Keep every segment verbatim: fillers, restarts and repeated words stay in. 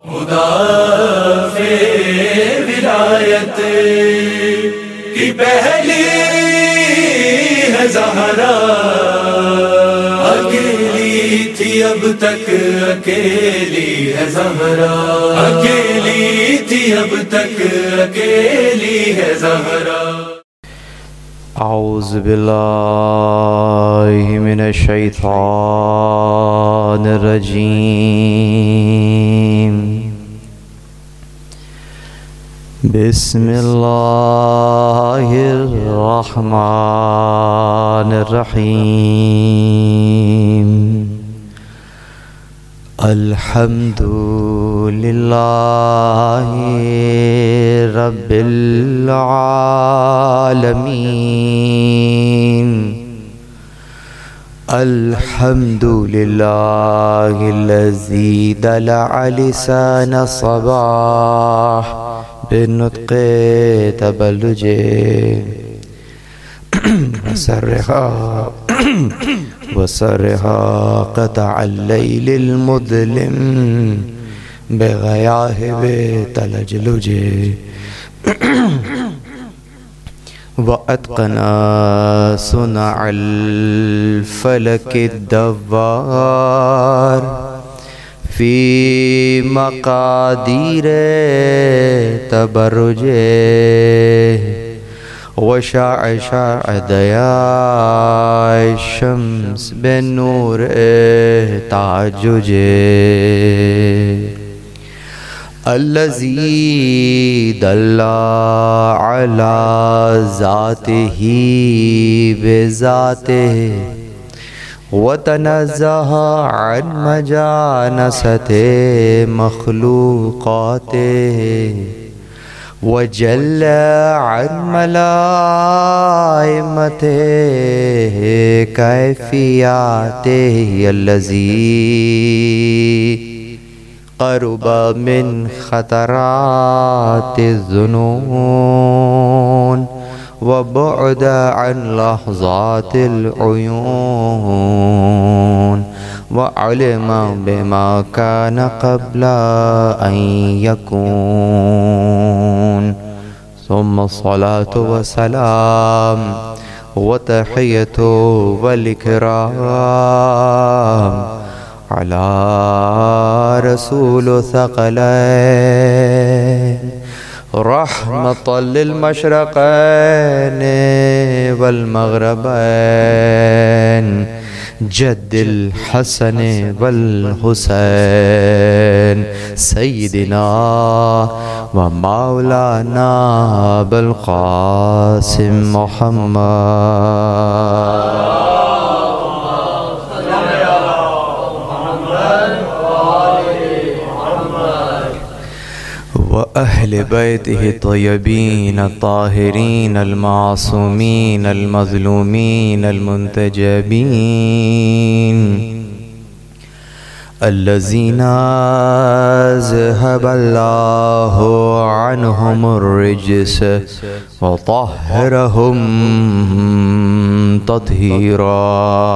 مدافع ولایت کی پہلی ہے زہرا، اکیلی تھی اب تک اکیلی ہے زہرا، اکیلی تھی اب تک اکیلی ہے زہرا۔ اعوذ باللہ من الشیطان الرجیم، بسم اللہ الرحمن الرحیم، الحمد للہ رب العالمین، الحمد للہ الذی دلع لسان الصباح بالنطق تبلج وسرها وسرها قطع الليل المظلم بغياهب تلجلج، وأتقن صنع الفلك الدوار في مقادير تبرجه، وشع شع ضياء الشمس بالنور تعججه، الذي دل على ذاته بذاته، وتنزه عن مجانسة مخلوقاته، وجل عن ملائمته كيفياته، الذي قرب من خطرات الظنون، وبعد عن لحظات العيون، وعلم بما كان قبل أن يكون، ثم الصلاة والسلام وتحية والإكرام على رسول ثقلين، رحمة للمشرقين والمغربين، جد الحسن والحسين، سيدنا ومولانا بالقاسم محمد، وأهل بيته الطيبين الطاهرين المعصومين المظلومين المنتجبين، الذين أذهب الله عنهم الرجس وطهرهم تطهيرا،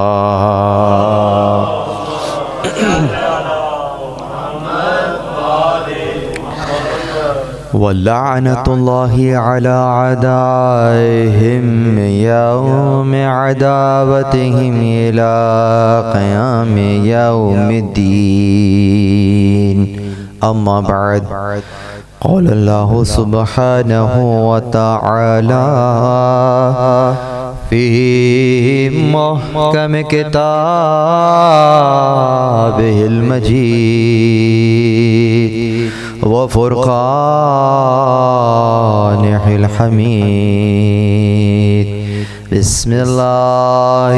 ولعنة الله على أعدائهم يوم عداوتهم إلى قيام يوم الدين، أما بعد، قال الله سبحانه وتعالى في محكم كتابه المجيد وفرقانه الحميد، بسم الله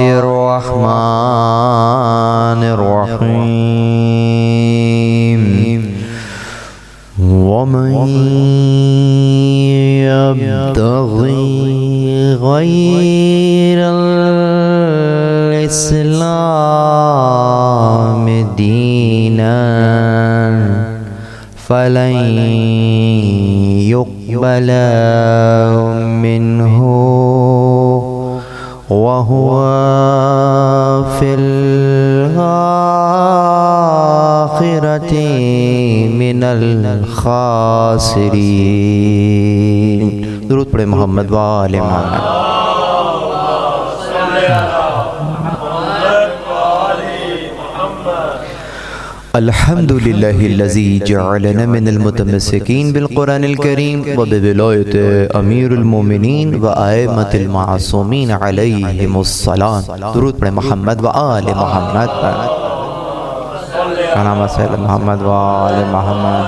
الرحمن الرحيم، ومن يبتغي غير الإسلام دينا فلن يقبل منه وهو في الآخرة من من الخاسرین۔ درود پڑھے محمد و آل محمد۔ الحمد للہ الذی جعلنا من المتمسکین بالقرآن الکریم وبولایت امیر المومنین و ائمۃ المعصومین علیہم السلام۔ درود پڑھے محمد و آل محمد پر۔ اللہم صلی محمد و آل محمد۔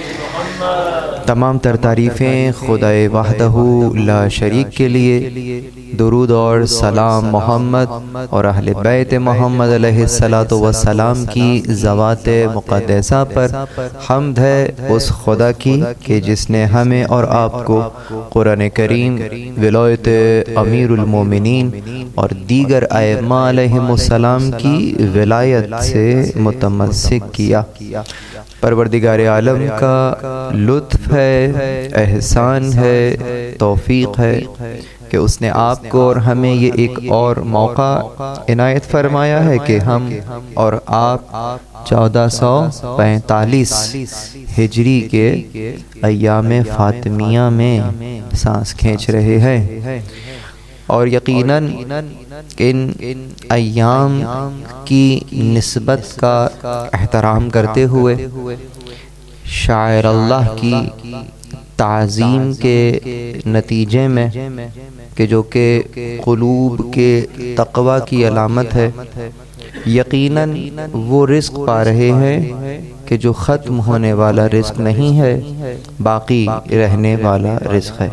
تمام تر تعریفیں خدا وحدہ لا شریک کے لیے، درود اور سلام محمد اور اہل بیت محمد علیہ السلام کی ذوات مقدسہ پر حمد ہے اس خدا کی کہ جس نے ہمیں اور آپ کو قرآن کریم، ولایت امیر المومنین اور دیگر ائمہ علیہم السلام کی ولایت سے متمسک کیا۔ پروردگار عالم کا لطف ہے، احسان ہے، توفیق ہے کہ اس نے آپ کو اور ہمیں یہ ایک اور موقع عنایت فرمایا ہے کہ ہم اور آپ چودہ سو پینتالیس ہجری کے ایام فاطمیہ میں سانس کھینچ رہے ہیں، اور یقیناً ان ایام کی نسبت کا احترام کرتے ہوئے شاعر اللہ کی تعظیم کے نتیجے میں، کہ جو کہ قلوب کے تقوی کی علامت ہے، یقیناً وہ رزق پا رہے ہیں کہ جو ختم ہونے والا رزق نہیں ہے، باقی رہنے والا رزق ہے۔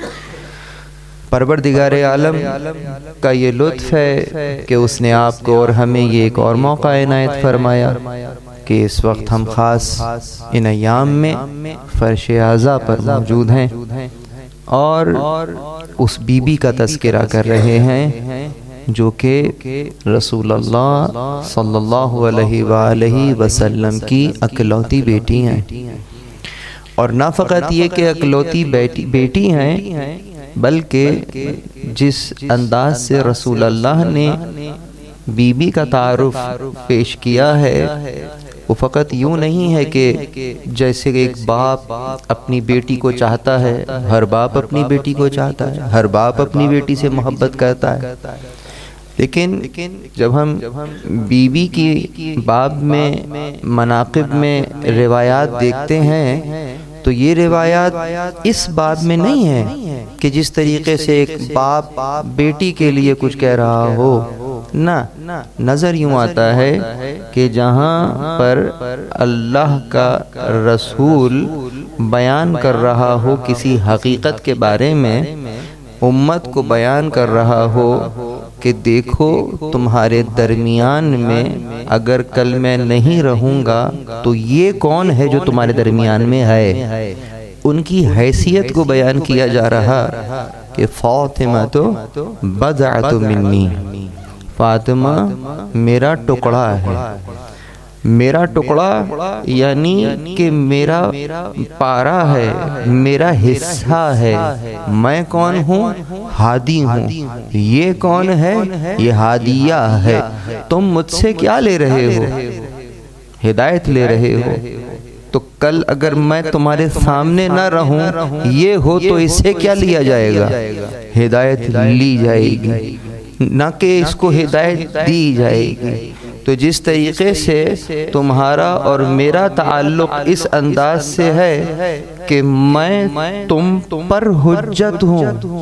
پروردگار عالم کا یہ لطف ہے کہ اس نے آپ کو اور ہمیں یہ ایک اور موقع عنایت فرمایا کہ اس وقت ہم خاص ان ایام میں فرش اعزا پر موجود ہیں اور اس بی بی کا تذکرہ کر رہے ہیں جو کہ رسول اللہ صلی اللہ علیہ وآلہ وسلم کی اکلوتی بیٹی ہیں، اور نہ فقط یہ کہ اکلوتی بیٹی ہیں بلکہ جس انداز سے رسول اللہ نے بی بی کا تعارف پیش کیا ہے وہ فقط یوں نہیں ہے کہ جیسے ایک باپ اپنی بیٹی کو چاہتا ہے، ہر باپ اپنی بیٹی کو چاہتا ہے، ہر باپ اپنی بیٹی سے محبت کرتا ہے، لیکن جب ہم بی بی کی باب میں مناقب میں روایات دیکھتے ہیں تو یہ روایات اس باب میں نہیں ہے کہ جس طریقے سے ایک باپ بیٹی کے لیے کچھ کہہ رہا ہو، نہ نظر یوں آتا ہے کہ جہاں پر اللہ کا رسول بیان کر رہا ہو کسی حقیقت کے بارے میں، امت کو بیان کر رہا ہو کہ دیکھو تمہارے درمیان میں اگر کل میں نہیں رہوں گا تو یہ کون ہے جو تمہارے درمیان میں ہے، ان کی حیثیت کو بیان کیا جا رہا کہ فاطمہ تو بضعۃ منی، فاطمہ میرا ٹکڑا ہے، میرا ٹکڑا یعنی کہ میرا پارا ہے، میرا حصہ ہے۔ میں کون ہوں؟ ہادی ہوں۔ یہ کون ہے؟ یہ ہادیہ ہے۔ تم مجھ سے کیا لے رہے ہو؟ ہدایت لے رہے ہو۔ تو کل اگر میں تمہارے سامنے نہ رہوں، یہ ہو تو اس سے کیا لیا جائے گا؟ ہدایت لی جائے گی، نہ کہ اس کو ہدایت دی جائے گی۔ تو جس طریقے سے تمہارا اور میرا تعلق اس انداز سے ہے کہ میں تم پر حجت ہوں،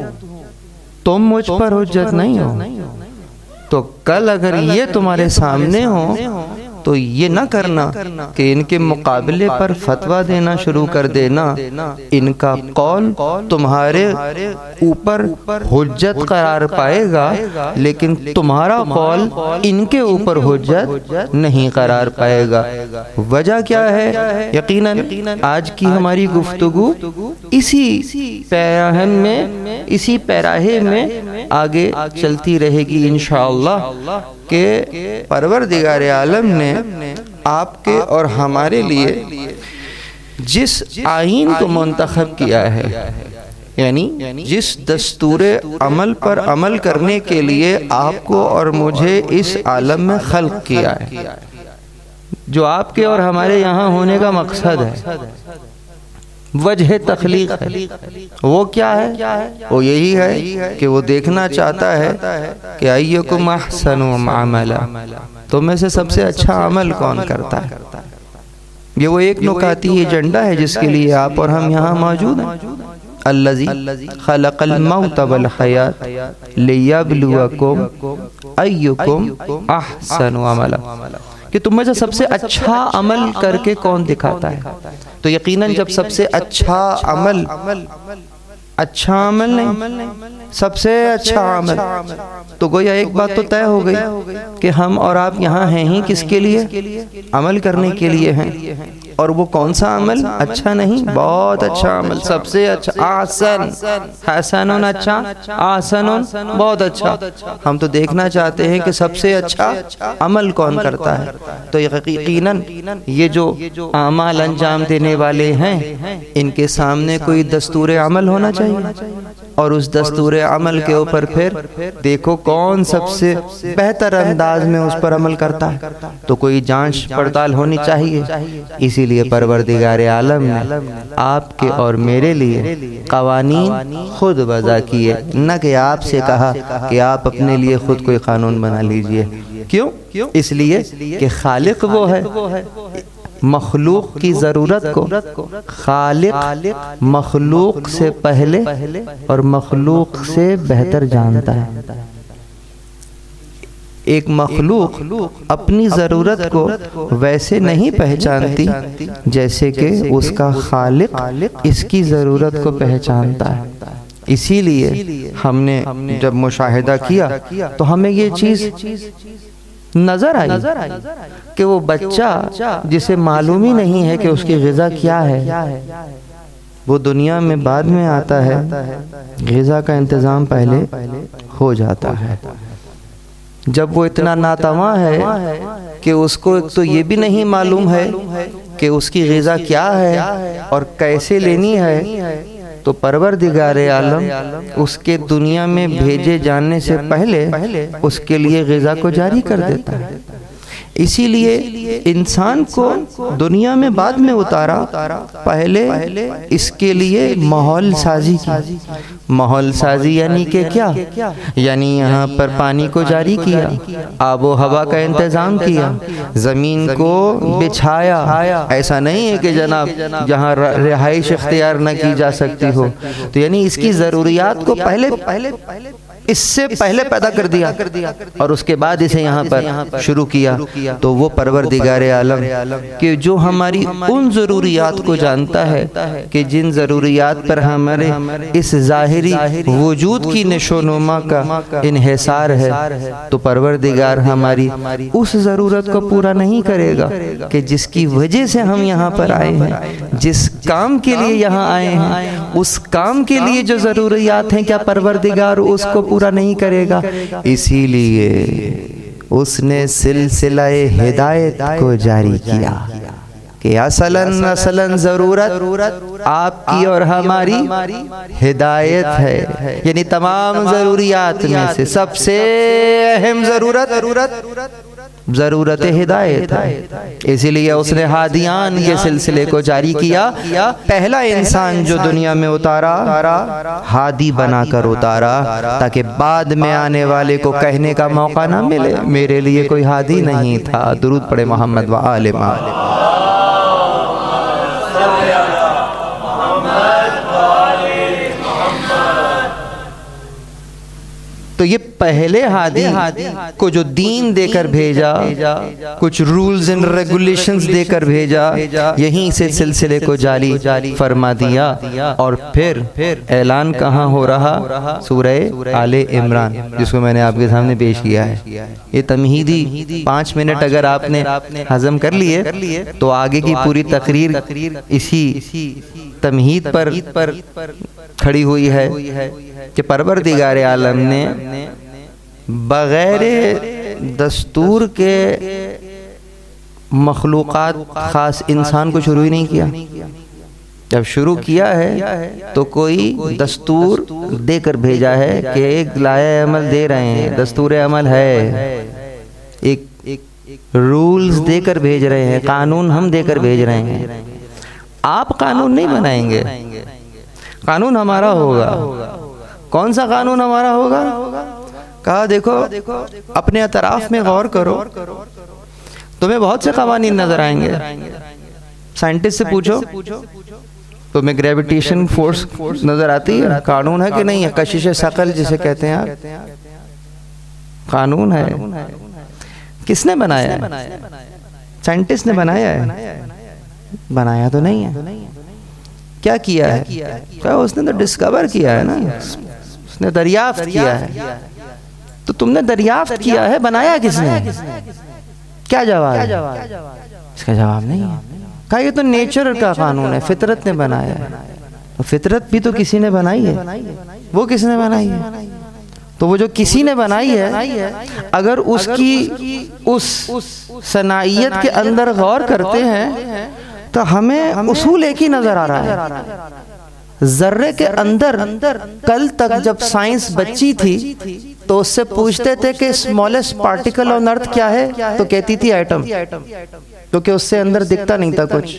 تم مجھ پر حجت نہیں ہو، تو کل اگر یہ تمہارے سامنے ہو تو یہ نہ کرنا کہ ان کے مقابلے پر فتویٰ دینا شروع کر دینا، ان کا قول تمہارے اوپر حجت قرار پائے گا لیکن تمہارا قول ان کے اوپر حجت نہیں قرار پائے گا۔ وجہ کیا ہے؟ یقیناً آج کی ہماری گفتگو اسی پیراہن میں، اسی پیراہے میں آگے چلتی رہے گی انشاءاللہ کہ پروردگار عالم نے آپ کے اور ہمارے لیے جس آئین کو منتخب کیا ہے، یعنی جس دستور عمل پر عمل کرنے کے لیے آپ کو اور مجھے اس عالم میں خلق کیا ہے، جو آپ کے اور ہمارے یہاں ہونے کا مقصد ہے، وجہ تخلیق ہے، وہ کیا ہے؟ وہ یہی ہے کہ وہ دیکھنا چاہتا ہے کہ ایکم احسن عملا، تم میں سے سب سے اچھا عمل کون کرتا ہے۔ یہ وہ ایک نکاتی ایجنڈا ہے جس کے لیے آپ اور ہم یہاں موجود ہیں۔ الذی خلق الموت والحیات لیبلوکم ایکم احسن عملا، کہ تم میں سے سب سے اچھا عمل کر کے کون دکھاتا ہے۔ تو یقیناً جب سب سے اچھا عمل اچھا عمل نہیں، سب سے اچھا عمل، تو گویا ایک بات تو طے ہو گئی کہ ہم اور آپ یہاں ہیں ہی کس کے لیے؟ عمل کرنے کے لیے ہیں۔ اور وہ کون سا عمل؟ اچھا نہیں، بہت اچھا عمل، سب سے اچھا، آسن، حسن اچھا، آسن بہت اچھا۔ ہم تو دیکھنا چاہتے ہیں کہ سب سے اچھا عمل کون کرتا ہے۔ تو یقیناً یہ جو اعمال انجام دینے والے ہیں، ان کے سامنے کوئی دستور عمل ہونا چاہیے، اور اس دستور عمل کے اوپر پھر دیکھو کون سب سے بہتر انداز میں اس پر عمل کرتا ہے، تو کوئی جانچ پڑتال ہونی چاہیے۔ اسی لیے پروردگار عالم نے آپ کے اور میرے لیے قوانین خود وضع کیے، نہ کہ آپ سے کہا کہ آپ اپنے لیے خود کوئی قانون بنا لیجئے۔ کیوں؟ اس لیے کہ خالق وہ ہے، مخلوق کی ضرورت کو خالق مخلوق سے پہلے اور مخلوق سے بہتر جانتا ہے۔ ایک مخلوق اپنی ضرورت کو ویسے نہیں پہچانتی جیسے کہ اس کا خالق اس کی ضرورت کو پہچانتا ہے۔ اسی لیے ہم نے جب مشاہدہ کیا تو ہمیں یہ چیز نظر آئی کہ وہ بچہ جسے معلوم ہی نہیں ہے کہ اس کی غذا کیا ہے، وہ دنیا میں بعد میں آتا ہے، غذا کا انتظام پہلے ہو جاتا ہے۔ جب وہ اتنا ناتواں ہے کہ اس کو ایک تو یہ بھی نہیں معلوم ہے کہ اس کی غذا کیا ہے اور کیسے لینی ہے، تو پروردگار عالم اس کے دنیا میں بھیجے جانے سے پہلے اس کے لیے غذا کو جاری کر دیتا ہے۔ اسی لیے انسان کو دنیا میں بعد میں اتارا، پہلے اس کے لیے ماحول سازی کی۔ ماحول سازی یعنی کہ کیا؟ یعنی یہاں پر پانی کو جاری کیا، آب و ہوا کا انتظام کیا، زمین کو بچھایا۔ ایسا نہیں ہے کہ جناب جہاں رہائش اختیار نہ کی جا سکتی ہو، تو یعنی اس کی ضروریات کو پہلے اس سے پہلے پیدا کر دیا اور اس کے بعد اسے یہاں پر شروع کیا۔ تو وہ پروردگار عالم کہ جو ہماری ان ضروریات کو جانتا ہے کہ جن ضروریات پر ہمارے اس ظاہری وجود کی نشو و نما کا انحصار ہے، تو پروردگار ہماری اس ضرورت کو پورا نہیں کرے گا کہ جس کی وجہ سے ہم یہاں پر آئے ہیں، جس کام کے لیے یہاں آئے ہیں، اس کام کے لیے جو ضروریات ہیں، کیا پروردگار اس کو پورا نہیں کرے گا؟ اسی لیے اس نے سلسلہ ہدایت کو جاری کیا کہ اصلاً اصلاً ضرورت آپ کی اور ہماری ہدایت ہے، یعنی تمام ضروریات میں سے سب سے اہم ضرورت ضرورت ہدایت ہے۔ اسی لیے اس نے ہادیان کے سلسلے کو جاری کیا۔ پہلا انسان جو دنیا میں اتارا، ہادی بنا کر اتارا، تاکہ بعد میں آنے والے کو کہنے کا موقع نہ ملے میرے لیے کوئی ہادی نہیں تھا۔ درود پڑھے محمد و آل محمد۔ تو یہ پہلے ہادی کو جو دین دے کر بھیجا، کچھ رولز اینڈ ریگولیشنز دے کر بھیجا، یہیں سے سلسلے کو جاری فرما دیا۔ اور پھر اعلان کہاں ہو رہا؟ سورہ آل عمران، جس کو میں نے آپ کے سامنے پیش کیا ہے۔ یہ تمہیدی پانچ منٹ اگر آپ نے ہضم کر لیے تو آگے کی پوری تقریر اسی تمہید پر کھڑی ہوئی ہے کہ پروردگار عالم نے بغیر دستور کے مخلوقات خاص انسان کو شروع ہی نہیں کیا۔ جب شروع کیا ہے تو کوئی دستور دے کر بھیجا ہے کہ ایک لائحہ عمل دے رہے ہیں، دستور عمل ہے، ایک رولز دے کر بھیج رہے ہیں، قانون ہم دے کر بھیج رہے ہیں. آپ قانون نہیں بنائیں گے، قانون ہمارا ہوگا. کون سا قانون ہمارا ہوگا؟ کہا دیکھو اپنے اطراف میں غور کرو، تمہیں بہت سے قوانین نظر آئیں گے. سائنٹسٹ سے پوچھو تمہیں گریویٹیشن فورس نظر آتی ہے؟ قانون ہے کہ نہیں ہے؟ کشش ثقل جسے کہتے ہیں آپ، قانون ہے. کس نے بنایا ہے؟ سائنٹسٹ نے بنایا ہے؟ بنایا تو نہیں ہے. کیا کیا ہے؟ کہا اس نے تو ڈسکور کیا ہے نا، اس نے دریافت کیا ہے. تو تم نے دریافت کیا ہے، بنایا کس نے؟ کیا جواب ہے؟ اس کا جواب نہیں ہے. کہا یہ تو نیچر کا قانون ہے، فطرت نے بنایا ہے. تو فطرت بھی تو کسی نے بنائی ہے. وہ کس نے بنائی ہے؟ تو وہ جو کسی نے بنائی ہے، اگر اس کی اس صنائیت کے اندر غور کرتے ہیں تو ہمیں اصول ایک ہی نظر آ رہا ہے. ذرے کے اندر کل تک جب سائنس بچی تھی تو اس سے پوچھتے تھے کہ اسمالسٹ پارٹیکل آن ارتھ کیا ہے، تو کہتی تھی ایٹم، کیونکہ اس سے اندر دکھتا نہیں تھا کچھ.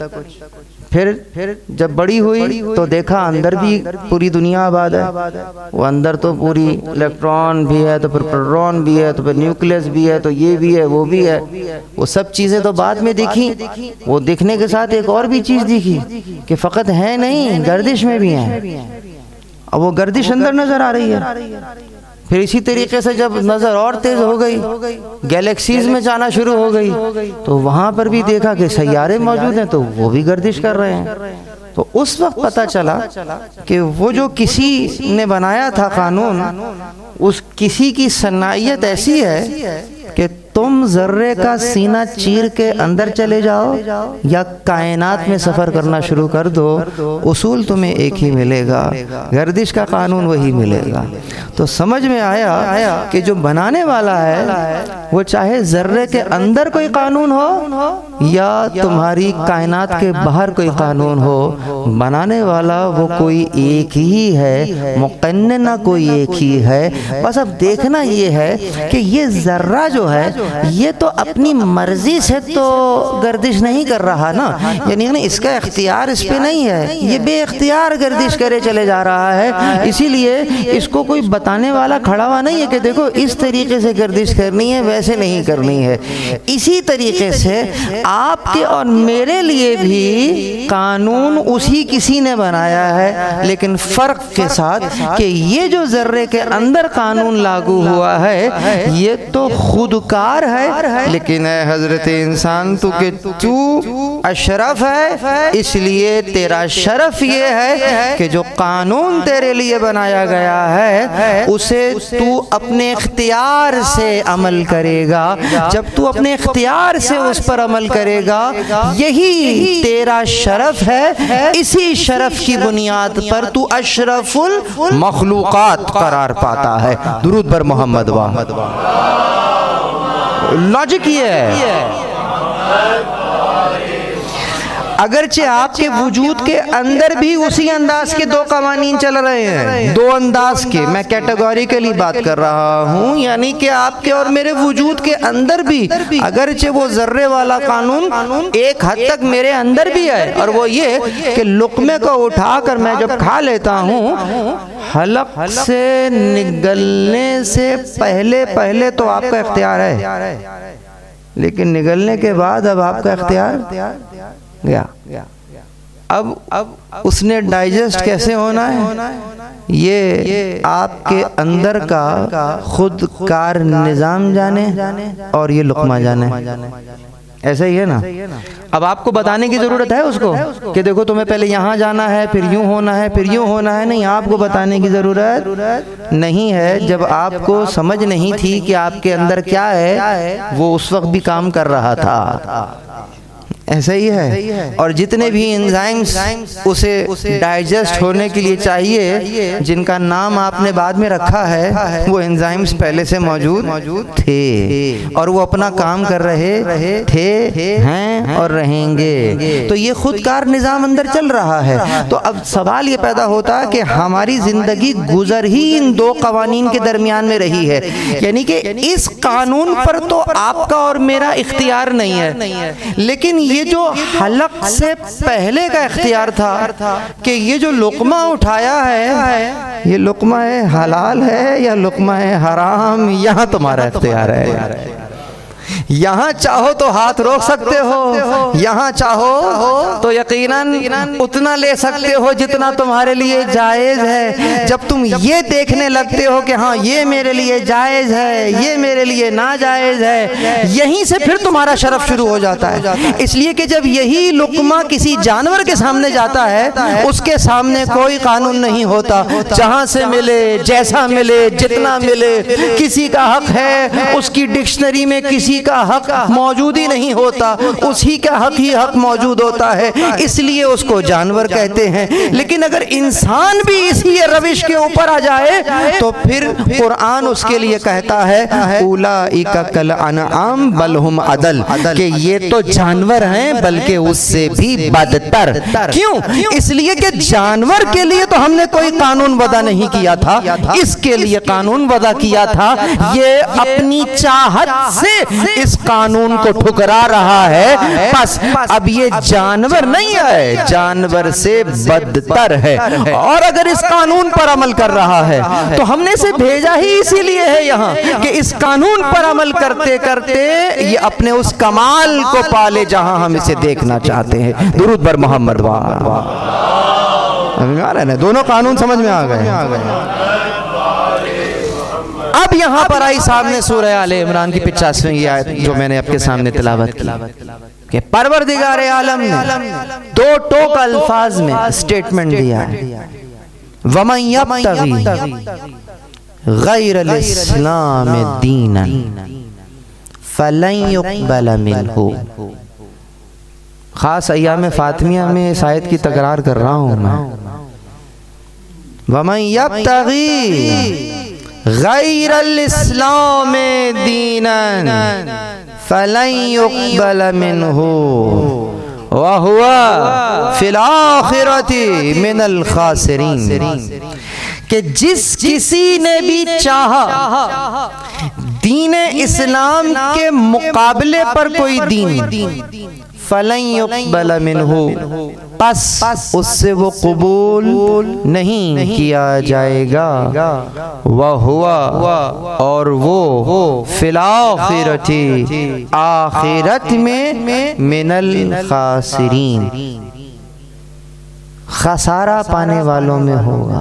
پھر جب بڑی ہوئی تو دیکھا اندر بھی پوری دنیا آباد ہے. وہ اندر تو پوری الیکٹران بھی ہے، تو پھر پروٹون بھی ہے، تو پھر نیوکلیس بھی ہے، تو یہ بھی ہے، وہ بھی ہے. وہ سب چیزیں تو بعد میں دیکھی. وہ دیکھنے کے ساتھ ایک اور بھی چیز دیکھی کہ فقط ہے نہیں، گردش میں بھی ہیں. اب وہ گردش اندر نظر آ رہی ہے. پھر اسی طریقے سے جب نظر اور تیز ہو گئی، گیلیکسیز میں جانا شروع ہو گئی، تو وہاں پر بھی دیکھا کہ سیارے موجود ہیں، تو وہ بھی گردش کر رہے ہیں. تو اس وقت پتہ چلا کہ وہ جو کسی نے بنایا تھا قانون، اس کسی کی صنائیت ایسی ہے کہ تم ذرے کا سینہ چیر کے اندر چلے جاؤ یا کائنات میں سفر کرنا شروع کر دو، اصول تمہیں ایک ہی ملے گا، گردش کا قانون وہی ملے گا. تو سمجھ میں آیا کہ جو بنانے والا ہے وہ چاہے ذرے کے اندر کوئی قانون ہو یا تمہاری کائنات کے باہر کوئی قانون ہو، بنانے والا وہ کوئی ایک ہی ہے، مقننہ کوئی ایک ہی ہے. بس اب دیکھنا یہ ہے کہ یہ ذرہ جو ہے یہ تو اپنی مرضی سے تو گردش نہیں کر رہا نا، یعنی اس کا اختیار اس پہ نہیں ہے، یہ بے اختیار گردش کرے چلے جا رہا ہے. اسی لیے اس کو کوئی بتانے والا کھڑا ہوا نہیں ہے کہ دیکھو اس طریقے سے گردش کرنی ہے، ویسے نہیں کرنی ہے. اسی طریقے سے آپ کے اور میرے لیے بھی قانون اسی کسی نے بنایا ہے، لیکن فرق کے ساتھ کہ یہ جو ذرے کے اندر قانون لاگو ہوا ہے یہ تو خودکار ہے، لیکن اے حضرت انسان تو کہ تو اشرف ہے، اس لیے تیرا شرف یہ ہے کہ جو قانون تیرے لیے بنایا گیا ہے اسے تو اپنے اختیار سے عمل کرے گا. جب تو اپنے اختیار سے اس پر عمل کرے گا یہی تیرا شرف ہے. اسی شرف کی بنیاد پر تو اشرف المخلوقات قرار پاتا ہے. درود بر محمد. لاجک یہ ہے، اگرچہ آپ کے وجود کے اندر بھی اسی انداز کے دو قوانین چل رہے ہیں، دو انداز کے، میں کیٹیگوریکلی بات کر رہا ہوں، یعنی کہ آپ کے اور میرے وجود کے اندر بھی اگرچہ وہ ذرے والا قانون ایک حد تک میرے اندر بھی ہے، اور وہ یہ کہ لقمے کو اٹھا کر میں جب کھا لیتا ہوں حلق سے نگلنے سے پہلے پہلے تو آپ کا اختیار ہے، لیکن نگلنے کے بعد اب آپ کا اختیار گیا. اب اب اس نے ڈائجسٹ کیسے ہونا ہے یہ آپ کے اندر کا خود کار نظام جانے اور یہ لقمہ جانے. ایسا ہی ہے نا. اب آپ کو بتانے کی ضرورت ہے اس کو کہ دیکھو تمہیں پہلے یہاں جانا ہے، پھر یوں ہونا ہے، پھر یوں ہونا ہے؟ نہیں، آپ کو بتانے کی ضرورت نہیں ہے. جب آپ کو سمجھ نہیں تھی کہ آپ کے اندر کیا ہے وہ اس وقت بھی کام کر رہا تھا. ایسا ہی ہے. اور جتنے بھی انزائمز اسے ڈائجسٹ ہونے کے لیے چاہیے جن کا نام آپ نے بعد میں رکھا ہے وہ انزائمز پہلے سے موجود تھے اور وہ اپنا کام کر رہے تھے ہیں اور رہیں گے. تو یہ خود کار نظام اندر چل رہا ہے. تو اب سوال یہ پیدا ہوتا ہے کہ ہماری زندگی گزر ہی ان دو قوانین کے درمیان میں رہی ہے. یعنی کہ اس قانون پر تو آپ کا اور میرا اختیار نہیں ہے, لیکن یہ جو حلق سے پہلے کا اختیار تھا کہ یہ جو لقمہ اٹھایا ہے یہ لقمہ حلال ہے یا لقمہ حرام, یہاں تمہارا اختیار ہے. یہاں چاہو تو ہاتھ روک سکتے ہو, یہاں چاہو تو یقیناً اتنا لے سکتے ہو جتنا تمہارے لیے جائز ہے. جب تم یہ دیکھنے لگتے ہو کہ ہاں یہ میرے لیے جائز ہے, یہ میرے لیے ناجائز ہے, یہیں سے پھر تمہارا شرف شروع ہو جاتا ہے. اس لیے کہ جب یہی لقمہ کسی جانور کے سامنے جاتا ہے اس کے سامنے کوئی قانون نہیں ہوتا. جہاں سے ملے, جیسا ملے, جتنا ملے, کسی کا حق ہے اس کی ڈکشنری میں کسی کا حق موجود ہی نہیں ہوتا, اسی کا حق ہی حق موجود ہوتا ہے, اس لیے اس کو جانور کہتے ہیں. لیکن اگر انسان بھی اسی روش کے اوپر آ جائے تو پھر قرآن اس کے لیے کہتا ہے اولئک کالانعام بل ہم اضل, کہ یہ تو جانور ہیں بلکہ اس سے بھی بدتر. کیوں؟ اس لیے کہ جانور کے لیے تو ہم نے کوئی قانون وضع نہیں کیا تھا, اس کے لیے قانون وضع کیا تھا. یہ اپنی چاہت سے اس قانون کو ٹھکرا رہا ہے, پس اب یہ جانور نہیں ہے, جانور سے بدتر ہے. اور اگر اس قانون پر عمل کر رہا ہے تو ہم نے اسے بھیجا ہی اسی لیے ہے یہاں کہ اس قانون پر عمل کرتے کرتے یہ اپنے اس کمال کو پالے جہاں ہم اسے دیکھنا چاہتے ہیں. درود بر محمد. دونوں قانون سمجھ میں آ گئے. اب یہاں پر آئی سامنے سورہ آل عمران کی پچاسویں یہ آیت جو میں نے آپ کے سامنے تلاوت کی کہ پروردگار عالم نے دو ٹوک الفاظ میں اسٹیٹمنٹ دیا ہے وَمَن يَبْتَغِي غَيْرَ الْإِسْلَامِ دِينًا فَلَن يُقْبَلَ مِنْهُ. خاص ایام فاطمیہ میں اس آیت کی تکرار کر رہا ہوں میں. وَمَن يَبْتَغِي غیر الاسلام دینا فلن يقبل منہ وہو فی الآخرۃ من الخاسرین. کہ جس کسی نے بھی چاہا دین اسلام کے مقابلے پر کوئی دین فلن يقبل منہ, پس اس سے وہ قبول نہیں کیا جائے گا. وَهُوَ اور وہ فی الآخرۃ آخرت میں من الخاسرین خسارہ پانے والوں میں ہوگا.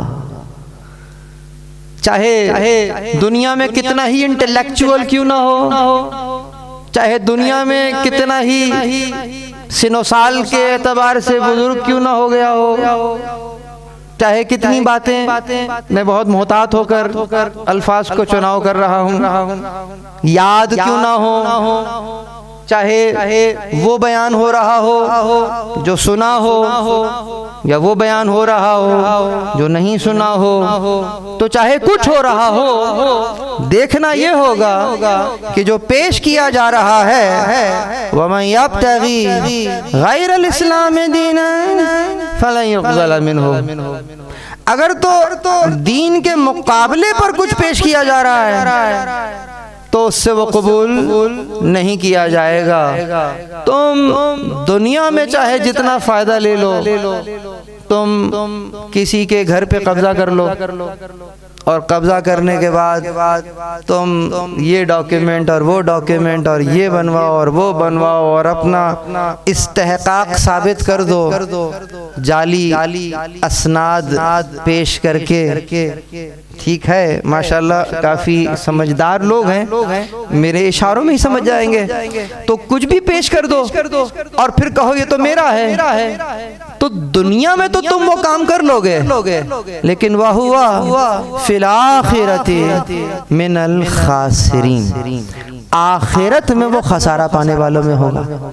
چاہے دنیا میں کتنا ہی انٹلیکچوئل کیوں نہ ہو, چاہے دنیا میں کتنا ہی سن و سال کے اعتبار سے بزرگ کیوں نہ ہو گیا ہو, چاہے کتنی باتیں, میں بہت محتاط ہو کر الفاظ کو چناؤ کر رہا ہوں, یاد کیوں نہ ہو, چاہے وہ بیان ہو رہا ہو جو سنا ہو یا وہ بیان ہو رہا ہو جو نہیں سنا ہو, تو چاہے کچھ ہو رہا ہو, دیکھنا یہ ہوگا کہ جو پیش کیا جا رہا ہے وَمَن يَبْتَغِي غَيْرَ الْإِسْلَامِ دِينًا فَلَن يُقْبَلَ مِنْهُ. اگر تو دین کے مقابلے پر کچھ پیش کیا جا رہا ہے تو اس سے وہ قبول نہیں کیا جائے گا. تم دنیا میں چاہے جتنا فائدہ لے لو, تم کسی کے گھر پہ قبضہ کر لو اور قبضہ کرنے کے بعد تم یہ ڈاکیومنٹ اور وہ ڈاکیومنٹ اور یہ بنواؤ اور وہ بنواؤ اور اپنا استحقاق ثابت کر دو جعلی اسناد پیش کر کے. ٹھیک ہے, ماشاءاللہ کافی سمجھدار لوگ ہیں, میرے اشاروں میں ہی سمجھ جائیں گے. تو کچھ بھی پیش کر دو اور پھر کہو یہ تو میرا ہے, تو دنیا میں تو تم وہ کام کر لو گے, لیکن وَهُوَ فِي الْآخِرَةِ مِنَ الْخَاسِرِينَ, آخرت میں وہ خسارہ پانے والوں میں ہوگا.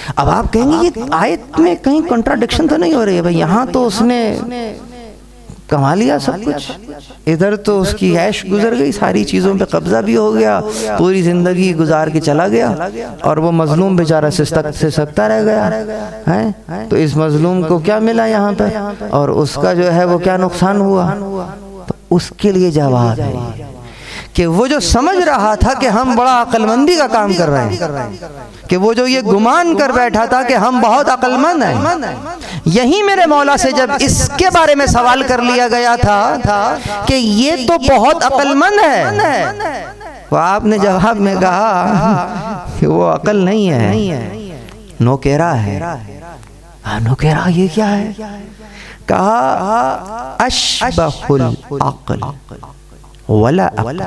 اب آپ کہیں گے یہ آیت میں کہیں کنٹراڈکشن تو نہیں ہو رہی ہے بھائی، یہاں تو اس نے کما لیا سب کچھ، ادھر تو اس کی عیش گزر گئی، ساری چیزوں پہ قبضہ بھی ہو گیا، پوری زندگی گزار کے چلا گیا، اور وہ مظلوم بیچارہ سسکتا رہ گیا، تو اس مظلوم کو کیا ملا یہاں پہ، اور اس کا جو ہے وہ کیا نقصان ہوا؟ تو اس کے لیے جواب ہے کہ وہ جو سمجھ رہا تھا کہ ہم بڑا عقل مندی کا کام کر رہے ہیں، کہ وہ جو یہ گمان کر بیٹھا تھا کہ ہم بہت عقل مند ہیں، یہی میرے مولا سے جب اس کے بارے میں سوال کر لیا گیا تھا کہ یہ تو بہت عقل مند ہے، وہ آپ نے جواب میں کہا کہ وہ عقل نہیں ہے، نوکیرا ہے۔ نوکیرا یہ کیا ہے؟ کہا اشبہ العقل ولا عقل،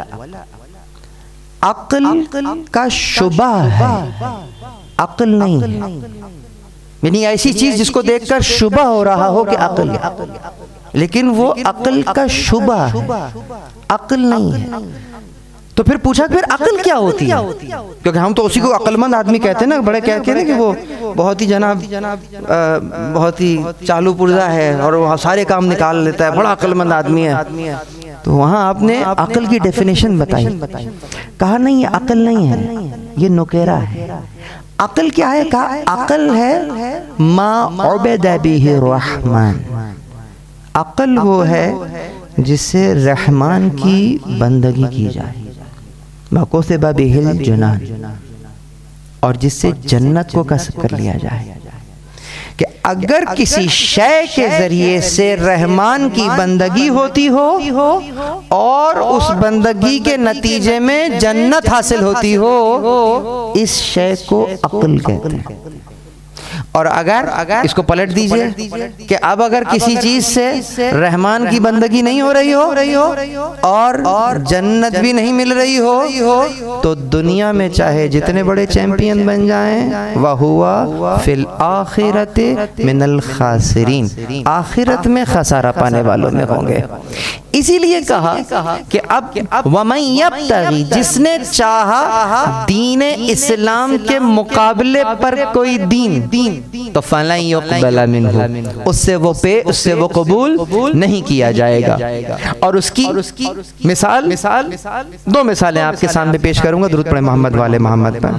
عقل کا شبہ ہے، عقل نہیں ہے، یعنی ایسی چیز جس کو دیکھ کر شبہ ہو رہا ہو کہ عقل ہے، لیکن وہ عقل کا شبہ ہے، عقل نہیں ہے۔ تو پھر پوچھا کہ پھر عقل کیا ہوتی ہے؟ کیونکہ ہم تو اسی کو عقل مند آدمی کہتے ہیں نا، بڑے کہتے ہیں نا کہ وہ بہت ہی جناب بہت ہی چالو پرزا ہے اور وہ سارے کام نکال لیتا ہے، بڑا عقل مند آدمی ہے۔ تو وہاں آپ نے عقل کی ڈیفینیشن بتائی، کہا نہیں یہ عقل نہیں ہے، یہ نوکیرا ہے۔ عقل کیا ہے؟ کہا عقل ہے ما عبد بہ الرحمن، عقل وہ ہے جس سے رحمان کی بندگی کی جائے، ما کتب بہ الجنان، اور جس سے جنت کو کسب کر لیا جائے، کہ اگر کسی شے کے ذریعے سے رحمان کی بندگی ہوتی ہو اور اس بندگی کے نتیجے میں جنت حاصل ہوتی ہو، اس شے کو عقل کہتے ہیں۔ اور اگر اس کو پلٹ دیجئے کہ اب اگر کسی چیز سے رحمان کی بندگی نہیں ہو رہی ہو اور جنت بھی نہیں مل رہی ہو، تو دنیا میں چاہے جتنے بڑے چیمپئن بن جائیں، وَهُوَ فِي الْآخِرَةِ مِنَ الْخَاسِرِينَ، آخرت میں خسارہ پانے والوں میں ہوں گے۔ اسی لیے کہا کہ اب وَمَنْ يَبْتَغِ، جس نے چاہا دین اسلام کے مقابلے پر کوئی دین، تو فَلَنْ يُقْبَلَ مِنْهُ، اس سے وہ پے اس سے وہ قبول نہیں کیا جائے گا۔ اور اس کی مثال دو مثالیں آپ کے سامنے پیش کروں گا، درود پڑھیں محمد والے محمد پر۔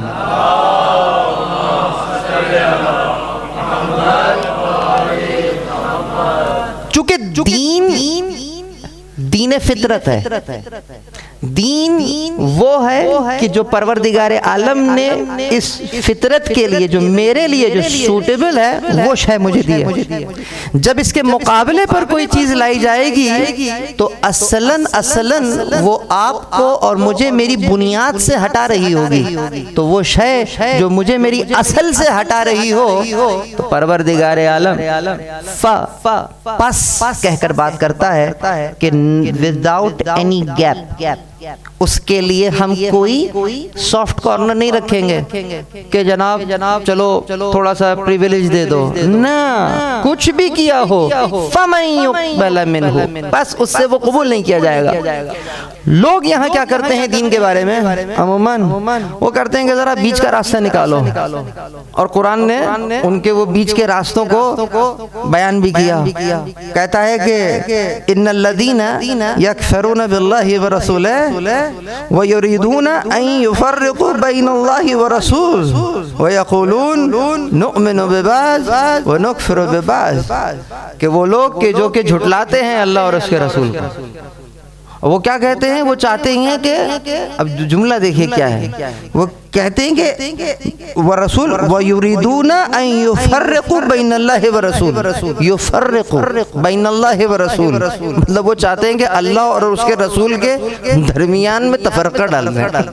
چونکہ دین دین فطرت ہے، دین وہ ہے کہ جو پروردگار عالم نے اس فطرت کے لیے، جو میرے لیے جو سوٹیبل ہے، وہ شے مجھے دی ہے۔ جب اس کے مقابلے پر کوئی چیز لائی جائے گی تو اصلاً اصلاً وہ آپ کو اور مجھے میری بنیاد سے ہٹا رہی ہوگی، تو وہ شے جو مجھے میری اصل سے ہٹا رہی ہو، تو پروردگار عالم فا پس کہہ کر بات کرتا ہے کہ without any gap، اس کے لیے ہم کوئی سافٹ کارنر نہیں رکھیں گے کہ جناب چلو تھوڑا سا پریویلیج دے دو، نہ، کچھ بھی کیا ہو فَمَنْ يُقْبَلَ مِنْهُ، بس اس سے وہ قبول نہیں کیا جائے گا۔ لوگ یہاں کیا کرتے ہیں دین کے بارے میں؟ عموماً وہ کرتے ہیں کہ ذرا بیچ کا راستہ نکالو، اور قرآن نے ان کے وہ بیچ کے راستوں کو بیان بھی کیا، کہتا ہے کہ ان الذین یکفرون باللہ ورسولہ وَيُرِيدُونَ أَن يُفَرِّقُوا بَيْنَ اللَّهِ وَرَسُولِهِ وَيَقُولُونَ نُؤْمِنُ بِبَعْضٍ وَنُكْفِرُ بِبَعْضٍ، کہ وہ لوگ کہ جو کہ جھٹلاتے ہیں اللہ اور اس کے رسول کو، وہ کیا کہتے ہیں؟ وہ چاہتے ہیں کہ اب جملہ دیکھیے کیا ہے، وہ کہتے ہیں کہ ورسول وَيُرِيدُونَ أَن يُفَرِّقُوا بَيْنَ اللَّهِ وَرَسُولِهِ، يُفَرِّقُوا بَيْنَ اللَّهِ وَرَسُولِهِ، مطلب وہ چاہتے ہیں کہ اللہ اور اس کے رسول کے درمیان میں تفرقہ ڈالنا ہے۔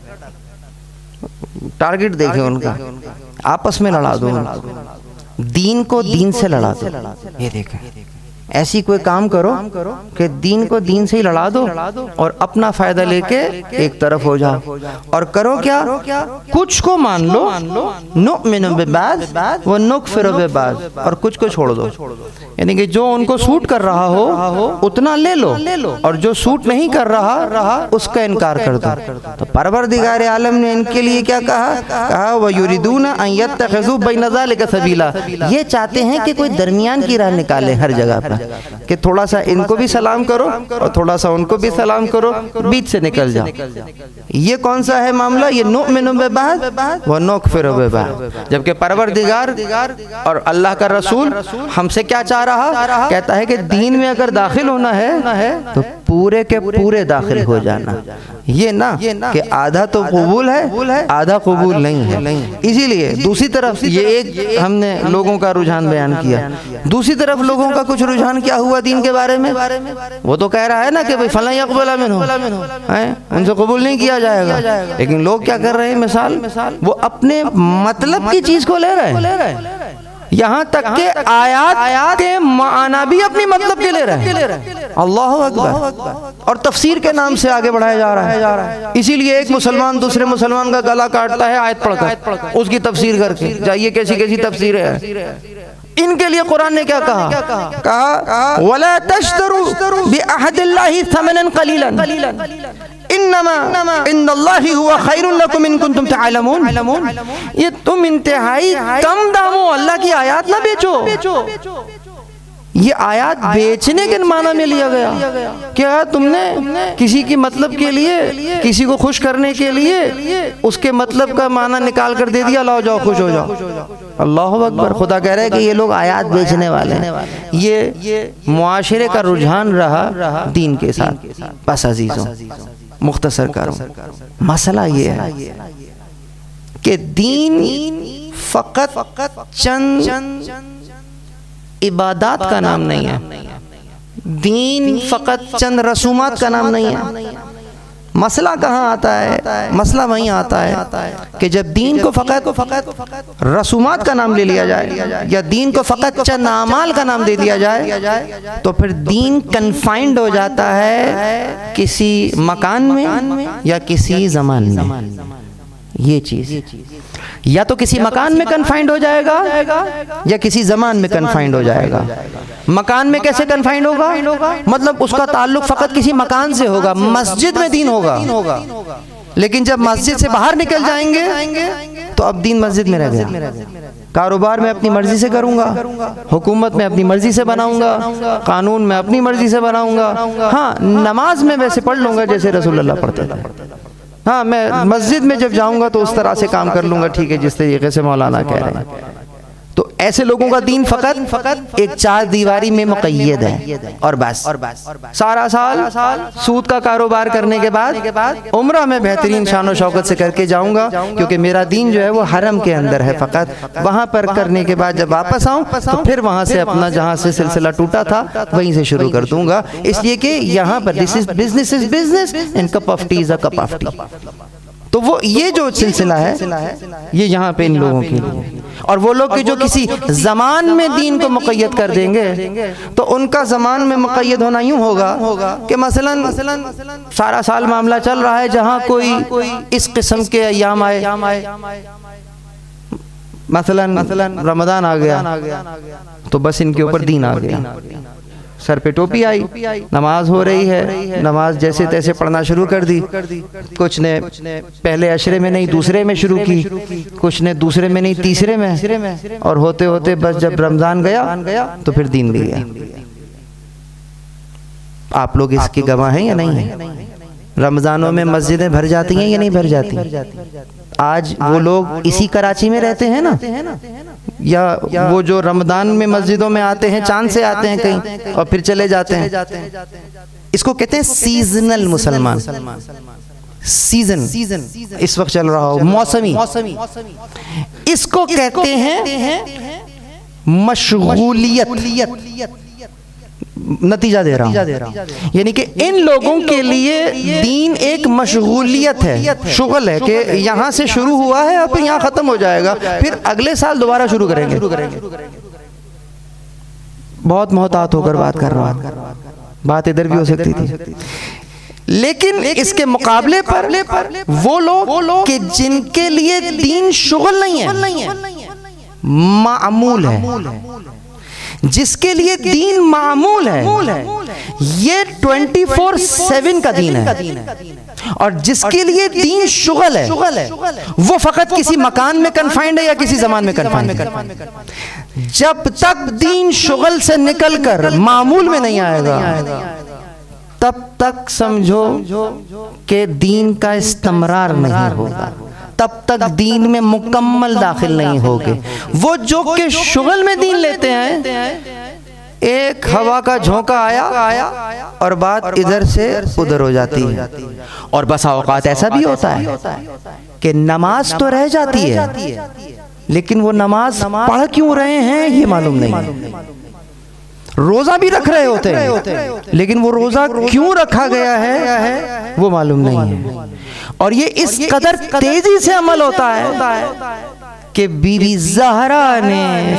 ٹارگٹ دیکھیں ان کا، آپس میں لڑا دو، دین کو دین سے لڑا دو، یہ دیکھیں ایسی کوئی کام کرو کہ دین کو دین سے ہی لڑا دو اور اپنا فائدہ لے کے ایک طرف ہو جاؤ، اور کرو کیا، کچھ کو مان لو، نؤمن ببعض ونکفر ببعض، اور کچھ کو چھوڑ دو، یعنی کہ جو ان کو سوٹ کر رہا ہو اتنا لے لو، اور جو سوٹ نہیں کر رہا اس کا انکار کر دو۔ تو پروردگار عالم نے ان کے لیے کیا کہا؟ کہا وَيُرِدُونَ أَن يَتَّخِذُوا بَيْنَ ذَلِكَ سَبِيلًا، یہ چاہتے ہیں کہ کوئی درمیان کی راہ نکالے ہر جگہ پر، کہ تھوڑا سا ان کو بھی سلام کرو اور تھوڑا سا ان کو بھی سلام کرو، بیچ سے نکل جاؤ۔ یہ کون سا ہے معاملہ؟ یہ نؤمن ببعض ونکفر ببعض، جبکہ پروردگار اور اللہ کا رسول ہم سے کیا چاہ رہا؟ کہتا ہے کہ دین میں اگر داخل ہونا ہے تو پورے کے پورے داخل ہو جانا، یہ نہ کہ آدھا تو قبول ہے آدھا قبول نہیں ہے۔ اسی لیے دوسری طرف یہ ایک ہم نے لوگوں کا رجحان بیان کیا، دوسری طرف لوگوں کا کچھ رجحان کیا ہوا دین کے بارے میں؟ وہ تو کہہ رہا ہے نا کہ بھئی فلاں یقبل منہ، ان سے قبول نہیں کیا جائے گا، لیکن لوگ کیا کر رہے ہیں؟ مثال وہ اپنے مطلب کی چیز کو لے رہے ہیں، یہاں تک کہ آیات کے معنی بھی اپنی مطلب کے لے رہے ہیں، اللہ اکبر، اور تفسیر کے نام سے آگے بڑھایا جا رہا ہے۔ اسی لیے ایک مسلمان دوسرے مسلمان کا گلا کاٹتا ہے آیت پڑھ کر، اس کی تفسیر کر کے، جائیے کیسی کیسی تفسیر ہے۔ ان کے لیے قرآن نے کیا کہا؟ کہا وَلَا تَشْتَرُوا بِعَهْدِ اللَّهِ ثَمَنًا قَلِيلًا انما ان اللہ ہوا خیر لکم ان کنتم تعلمون، یہ تم انتہائی کم داموں اللہ کی آیات نہ بیچو۔ یہ آیات بیچنے کے معنی میں لیا گیا، کیا تم نے کسی کی مطلب کے لیے، کسی کو خوش کرنے کے لیے اس کے مطلب کا معنی نکال کر دے دیا، لاؤ جاؤ خوش ہو جاؤ۔ اللہ اکبر، خدا کہہ رہے کہ یہ لوگ آیات بیچنے والے ہیں۔ یہ معاشرے کا رجحان رہا دین کے ساتھ۔ بس عزیزوں مختصر کروں، مسئلہ یہ ہے کہ دین فقط چند عبادات کا نام نہیں ہے، دین فقط چند رسومات کا نام نہیں ہے۔ مسئلہ کہاں آتا ہے؟ مسئلہ وہیں آتا ہے کہ جب دین کو فقط رسومات کا نام لے لیا جائے یا دین کو فقط چند اعمال کا نام دے دیا جائے تو پھر دین کنفائنڈ ہو جاتا ہے کسی مکان میں یا کسی زمان میں۔ یہ چیز یا تو کسی مکان میں کنفائنڈ ہو جائے گا یا کسی زمان میں کنفائنڈ ہو جائے گا۔ مکان میں کیسے کنفائنڈ ہوگا؟ مطلب اس کا تعلق فقط کسی مکان سے ہوگا، مسجد میں دین ہوگا، لیکن جب مسجد سے باہر نکل جائیں گے تو اب دین مسجد میں رہ گیا۔ کاروبار میں اپنی مرضی سے کروں گا، حکومت میں اپنی مرضی سے بناؤں گا، قانون میں اپنی مرضی سے بناؤں گا، ہاں نماز میں ویسے پڑھ لوں گا جیسے رسول اللہ پڑھتے تھے، ہاں میں مسجد میں جب جاؤں گا تو اس طرح سے کام کر لوں گا، ٹھیک ہے جس طریقے سے مولانا کہہ رہے ہیں۔ تو ایسے لوگوں کا دین فقط ایک چار دیواری میں مقید ہے اور بس، سارا سال سود کا کاروبار کرنے کے بعد عمرہ میں بہترین شان و شوکت سے کر کے جاؤں گا، کیونکہ میرا دین جو ہے وہ حرم کے اندر ہے، فقط وہاں پر کرنے کے بعد جب واپس آؤں تو پھر وہاں سے اپنا جہاں سے سلسلہ ٹوٹا تھا وہیں سے شروع کر دوں گا، اس لیے کہ یہاں پر this is business is business and cup of tea is a cup of tea. تو وہ یہ جو سلسلہ ہے یہ یہاں پہ ان لوگوں کے لیے، اور وہ لوگ جو کسی زمان میں دین کو مقید کر دیں گے تو ان کا زمان میں مقید ہونا یوں ہوگا کہ مثلا سارا سال معاملہ چل رہا ہے، جہاں کوئی اس قسم کے ایام آئے، مثلا رمضان آ گیا تو بس ان کے اوپر دین آ گیا، سر پہ ٹوپی آئی، نماز ہو رہی ہے، نماز جیسے تیسے پڑھنا شروع کر دی، کچھ نے پہلے عشرے میں نہیں دوسرے میں شروع کی، کچھ نے دوسرے میں نہیں تیسرے میں، اور ہوتے ہوتے بس جب رمضان گیا تو پھر دین بھی گیا۔ آپ لوگ اس کی گواہ ہیں یا نہیں ہیں؟ رمضانوں میں مسجدیں بھر جاتی ہیں یا نہیں بھر جاتی؟ آج وہ لوگ اسی کراچی میں رہتے ہیں نا، یا وہ جو رمضان میں مسجدوں میں آتے ہیں چاند سے آتے ہیں کہیں اور پھر چلے جاتے ہیں، اس کو کہتے ہیں سیزنل مسلمان، سیزن اس وقت چل رہا ہو، موسمی، اس کو کہتے ہیں مشغولیت۔ نتیجہ دے رہا ہوں، یعنی کہ ان لوگوں کے لیے دین ایک مشغولیت ہے، شغل ہے کہ یہاں سے شروع ہوا ہے اور پھر یہاں ختم ہو جائے گا، پھر اگلے سال دوبارہ شروع کریں گے۔ بہت محتاط ہو کر بات کر رہا ہوں، بات ادھر بھی ہو سکتی تھی، لیکن اس کے مقابلے پر وہ لوگ کہ جن کے لیے دین شغل نہیں ہے، معمول ہے، جس کے لیے دین معمول ہے، یہ ٹوینٹی فور سیون کا دین ہے، اور جس کے لیے دین شغل ہے وہ فقط کسی مکان میں کنفائنڈ ہے یا کسی زمان میں کنفائنڈ ہے۔ جب تک دین شغل سے نکل کر معمول میں نہیں آئے گا تب تک سمجھو کہ دین کا استمرار نہیں ہوگا، تب تک دین میں مکمل داخل نہیں ہوگے۔ وہ جو کہ شغل میں دین لیتے ہیں، ایک ہوا کا جھونکا آیا اور بات ادھر سے ادھر ہو جاتی ہے، اور بسا اوقات ایسا بھی ہوتا ہے کہ نماز تو رہ جاتی ہے لیکن وہ نماز پڑھ کیوں رہے ہیں یہ معلوم نہیں، روزہ بھی رکھ رہے ہوتے ہیں لیکن وہ روزہ کیوں رکھا گیا ہے وہ معلوم نہیں ہے۔ اور یہ اس قدر تیزی سے عمل ہوتا ہے کہ بی بی زہرا نے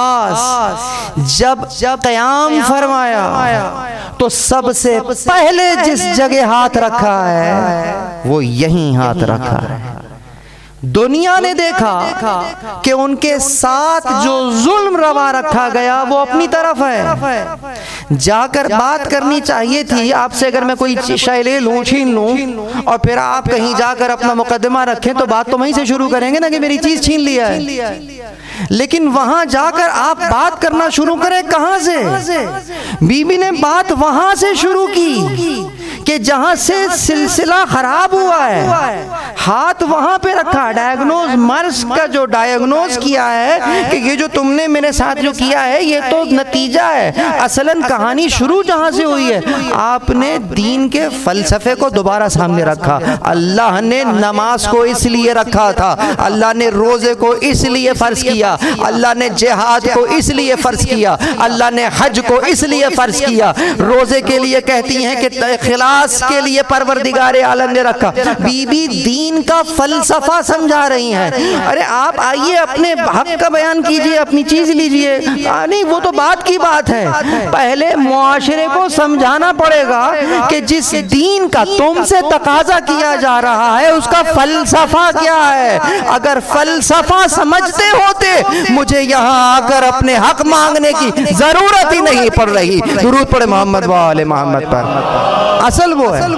خاص جب قیام فرمایا تو سب سے پہلے جس جگہ ہاتھ رکھا ہے وہ یہیں ہاتھ رکھا ہے۔ دنیا نے دیکھا کہ ان کے ساتھ جو ظلم روا رکھا گیا وہ اپنی طرف ہے، جا کر بات کرنی چاہیے تھی آپ سے، اگر میں کوئی شے لے لوں چھین لوں اور پھر آپ کہیں جا کر اپنا مقدمہ رکھیں تو بات تو وہیں سے شروع کریں گے نا کہ میری چیز چھین لیا ہے، لیکن وہاں جا کر آپ بات کرنا شروع کریں کہاں سے؟ بی بی نے بات وہاں سے شروع کی کہ جہاں سے سلسلہ خراب ہوا ہے، ہاتھ وہاں پہ رکھا، ڈائیگنوز مرض کا جو ڈائیگنوز کیا ہے کہ یہ جو تم نے میرے ساتھ جو کیا ہے یہ تو نتیجہ ہے، اصلاً کہانی شروع جہاں سے ہوئی ہے۔ آپ نے دین کے فلسفے کو دوبارہ سامنے رکھا، اللہ نے نماز کو اس لیے رکھا تھا، اللہ نے روزے کو اس لیے فرض کیا، اللہ نے جہاد کو اس لیے فرض کیا، اللہ نے حج کو اس لیے فرض کیا۔ روزے کے لیے کہتی ہیں کہ خلاص کے لیے پروردگار عالم نے رکھا، بی بی دین کا فلسفہ سمجھا رہی ہیں۔ ارے آپ آئیے اپنے حق کا بیان کیجئے، اپنی چیز لیجئے، نہیں وہ تو بات کی بات ہے، پہلے معاشرے کو سمجھانا پڑے گا کہ جس دین کا تم سے تقاضا کیا جا رہا ہے اس کا فلسفہ کیا ہے۔ اگر فلسفہ سمجھتے ہوتے مجھے یہاں آ کر اپنے حق مانگنے کی ضرورت ہی نہیں پڑ رہی۔ درود پڑھے محمد و آل محمد پر، اصل وہ ہے۔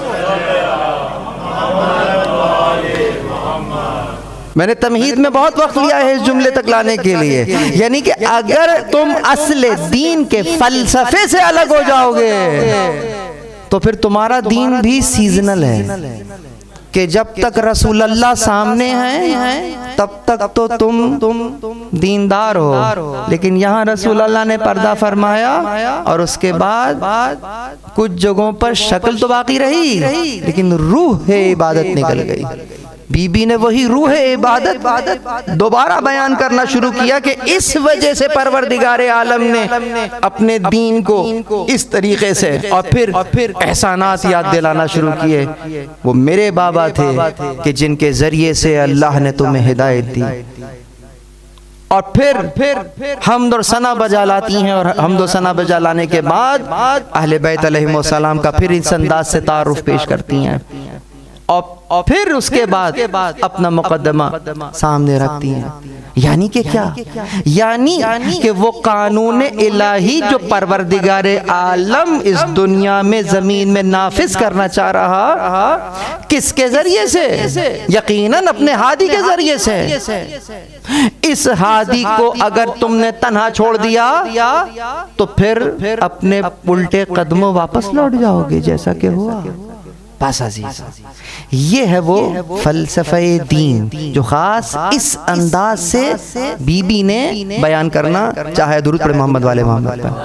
میں نے تمہید میں بہت وقت لیا ہے اس جملے تک لانے کے لیے، یعنی کہ اگر تم اصل دین کے فلسفے سے الگ ہو جاؤ گے تو پھر تمہارا دین بھی سیزنل ہے، کہ جب تک رسول اللہ سامنے ہیں تب تک تو تم دیندار ہو، لیکن یہاں رسول اللہ نے پردہ فرمایا اور اس کے بعد کچھ جگہوں پر شکل تو باقی رہی لیکن روح عبادت نکل گئی۔ بی بی نے وہی روح عبادت دوبارہ بیان کرنا شروع کیا کہ اس وجہ سے پروردگار عالم نے اپنے دین کو اس طریقے سے اور پھر احسانات یاد دلانا شروع کیے۔ وہ میرے بابا تھے کہ جن کے ذریعے سے اللہ نے تمہیں ہدایت دی، اور پھر حمد اور ثنا بجا لاتی ہیں، اور حمد و ثنا بجا لانے کے بعد اہل بیت علیہ السلام کا پھر اس انداز سے تعارف پیش کرتی ہیں، اور پھر اس کے بعد اپنا مقدمہ سامنے رکھتی ہیں۔ یعنی کہ کیا؟ یعنی کہ وہ قانون الہی جو پروردگار عالم اس دنیا میں زمین میں نافذ کرنا چاہ رہا، کس کے ذریعے سے؟ یقیناً اپنے ہادی کے ذریعے سے۔ اس ہادی کو اگر تم نے تنہا چھوڑ دیا تو پھر اپنے الٹے قدموں واپس لوٹ جاؤ گے، جیسا کہ ہوا۔ بس عزیز، یہ ہے وہ فلسفہ دین جو خاص اس انداز سے بی بی نے بیان کرنا چاہے۔ درود پڑھے محمد والے محمد پر۔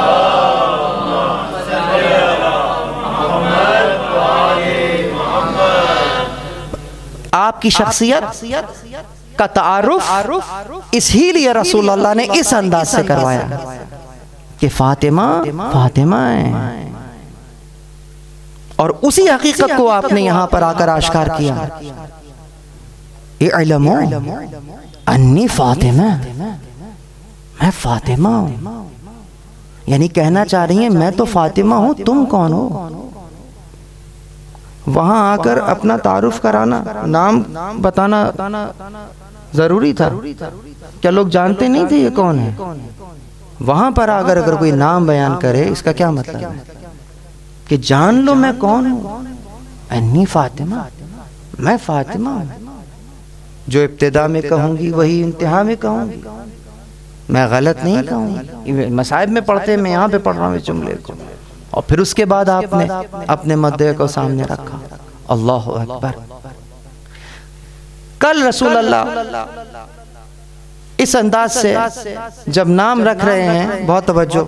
آپ کی شخصیت کا تعارف اس ہی لیے رسول اللہ نے اس انداز سے کروایا کہ فاطمہ فاطمہ ہے، اور اسی حقیقت کو آپ نے یہاں پر آ کر آشکار کیا۔ اعلموا انی فاطمہ، میں فاطمہ ہوں۔ یعنی کہنا چاہ رہی ہیں میں تو فاطمہ ہوں، تم کون ہو؟ وہاں آ کر اپنا تعارف کرانا، نام بتانا ضروری تھا. کیا لوگ جانتے نہیں تھے یہ کون ہے؟ وہاں پر اگر اگر کوئی نام بیان کرے اس کا کیا مطلب ہے؟ کہ جان لو میں کون ہوں. انی فاطمہ، میں فاطمہ ہوں. جو ابتدا میں کہوں گی وہی انتہا میں کہوں گی، میں غلط نہیں کہوں گی. مصائب میں پڑھتے میں یہاں پہ پڑھ رہا ہوں اس جملے کو، اور پھر اس کے بعد آپ نے اپنے مدعے کو سامنے رکھا. اللہ اکبر. کل رسول اللہ اس انداز سے جب نام رکھ رہے ہیں، بہت توجہ،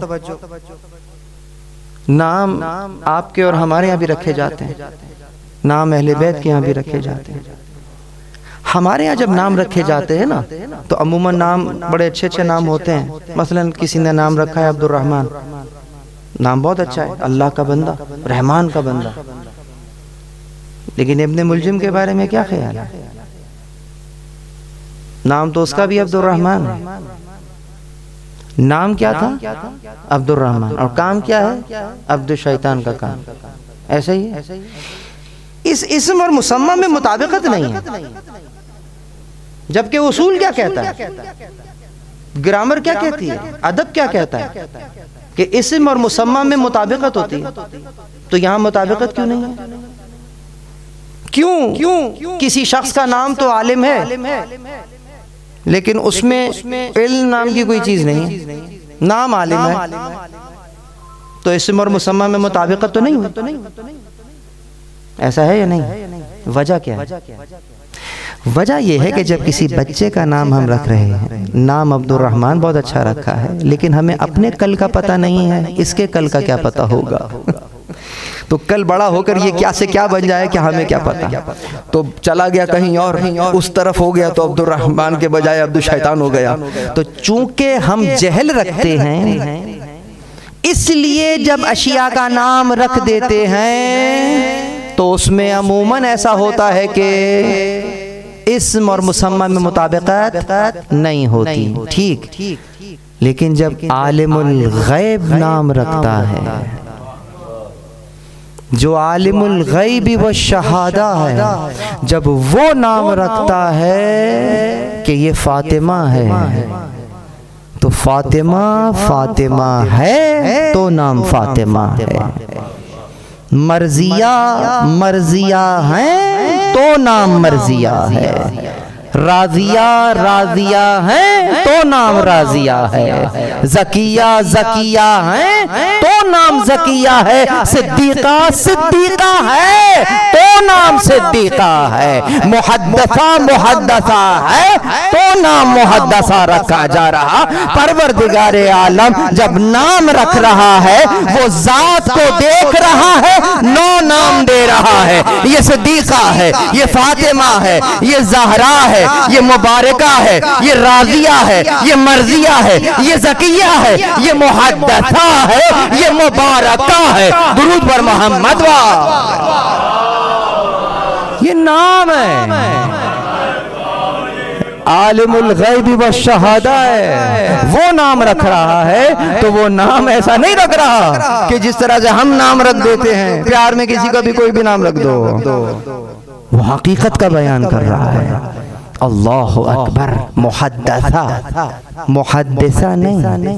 نام آپ کے اور ہمارے یہاں بھی رکھے جاتے ہیں، نام اہل بیت کے یہاں بھی رکھے جاتے ہیں. ہمارے یہاں جب نام رکھے جاتے ہیں نا تو عموماً نام بڑے اچھے اچھے نام ہوتے ہیں. مثلا کسی نے نام رکھا ہے عبد الرحمن، نام بہت اچھا ہے، اللہ کا بندہ، رحمان کا بندہ. لیکن ابن ملجم کے بارے میں کیا خیال ہے؟ نام تو اس کا بھی عبد الرحمن ہے. نام کیا تھا؟ عبد الرحمن. اور کام کیا ہے؟ عبد الشیطان کا کام. ایسا ہی ہے. اس اسم اور مسمى میں مطابقت نہیں ہے. جبکہ اصول کیا کہتا ہے؟ گرامر کیا کہتی ہے؟ ادب کیا کہتا ہے؟ کہ اسم اور مسمى میں مطابقت ہوتی ہے. تو یہاں مطابقت کیوں نہیں ہے؟ کیوں؟ کسی شخص کا نام تو عالم ہے لیکن اس میں علم نام کی کوئی چیز نہیں ہے. نام عالم ہے تو اسم اور مسمى میں مطابقت تو نہیں ہوئی. ایسا ہے یا نہیں؟ وجہ کیا ہے؟ وجہ یہ ہے کہ جب کسی بچے کا نام ہم رکھ رہے ہیں، نام عبد الرحمن بہت اچھا رکھا ہے، لیکن ہمیں اپنے کل کا پتہ نہیں ہے، اس کے کل کا کیا پتہ ہوگا. تو کل بڑا ہو کر یہ کیا سے کیا بن جائے کہ ہمیں کیا پتہ. تو چلا گیا کہیں اور، اس طرف ہو گیا تو عبد الرحمن کے بجائے عبد الشیطان ہو گیا. تو چونکہ ہم جہل رکھتے ہیں اس لیے جب اشیاء کا نام رکھ دیتے ہیں تو اس میں عموماً ایسا ہوتا ہے کہ اسم اور مسمى میں مطابقت نہیں ہوتی. ٹھیک، لیکن جب عالم الغیب نام رکھتا ہے، جو عالم الغیب والشہادہ ہے، جب وہ نام رکھتا ہے کہ یہ فاطمہ ہے، تو فاطمہ فاطمہ ہے تو نام فاطمہ ہے. مرضیہ مرضیہ ہیں تو نام مرضیہ ہے. راضیہ راضیہ ہیں تو نام راضیہ ہے. زکیہ زکیہ ہیں تو نام زکیہ ہے. صدیقہ صدیقہ ہے تو نام صدیقہ ہے. محدثہ محدثہ ہے تو نام محدثہ رکھا جا رہا. پروردگار عالم جب نام رکھ رہا ہے وہ ذات کو دیکھ رہا ہے، نو نام دے رہا ہے. یہ صدیقہ ہے، یہ فاطمہ ہے، یہ زہرا ہے، یہ مبارکہ ہے، یہ راضیہ ہے، یہ مرضیہ ہے، یہ زکیہ ہے، یہ محدثہ ہے، یہ مبارکہ ہے. درود بر محمد. یہ نام ہے. عالم الغیب والشہادہ ہے، وہ نام رکھ رہا ہے تو وہ نام ایسا نہیں رکھ رہا کہ جس طرح سے ہم نام رکھ دیتے ہیں. پیار میں کسی کا بھی کوئی بھی نام رکھ دو. وہ حقیقت کا بیان کر رہا ہے. اللہ اکبر. محدثہ، محدثہ نہیں،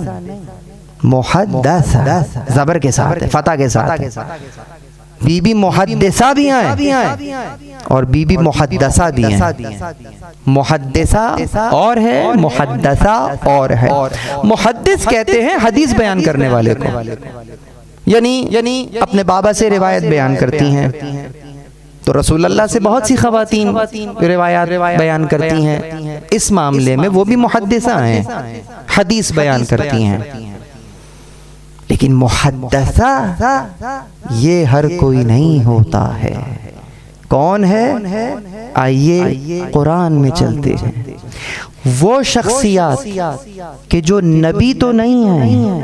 محدثہ زبر کے ساتھ، فتح کے ساتھ. بی بی محدثہ بھی ہیں اور بی بی محدثہ بھی ہیں. محدثہ اور ہے، محدثہ اور ہے. محدث کہتے ہیں حدیث بیان کرنے والے کو، یعنی اپنے بابا سے روایت بیان کرتی ہیں. تو رسول اللہ سے بہت سی خواتین روایات بیان کرتی ہیں. اس معاملے میں وہ بھی محدثہ ہیں، حدیث بیان کرتی ہیں. لیکن محدثہ یہ ہر کوئی نہیں ہوتا ہے. کون ہے؟ آئیے قرآن میں چلتے ہیں. وہ شخصیات کہ جو نبی تو نہیں ہیں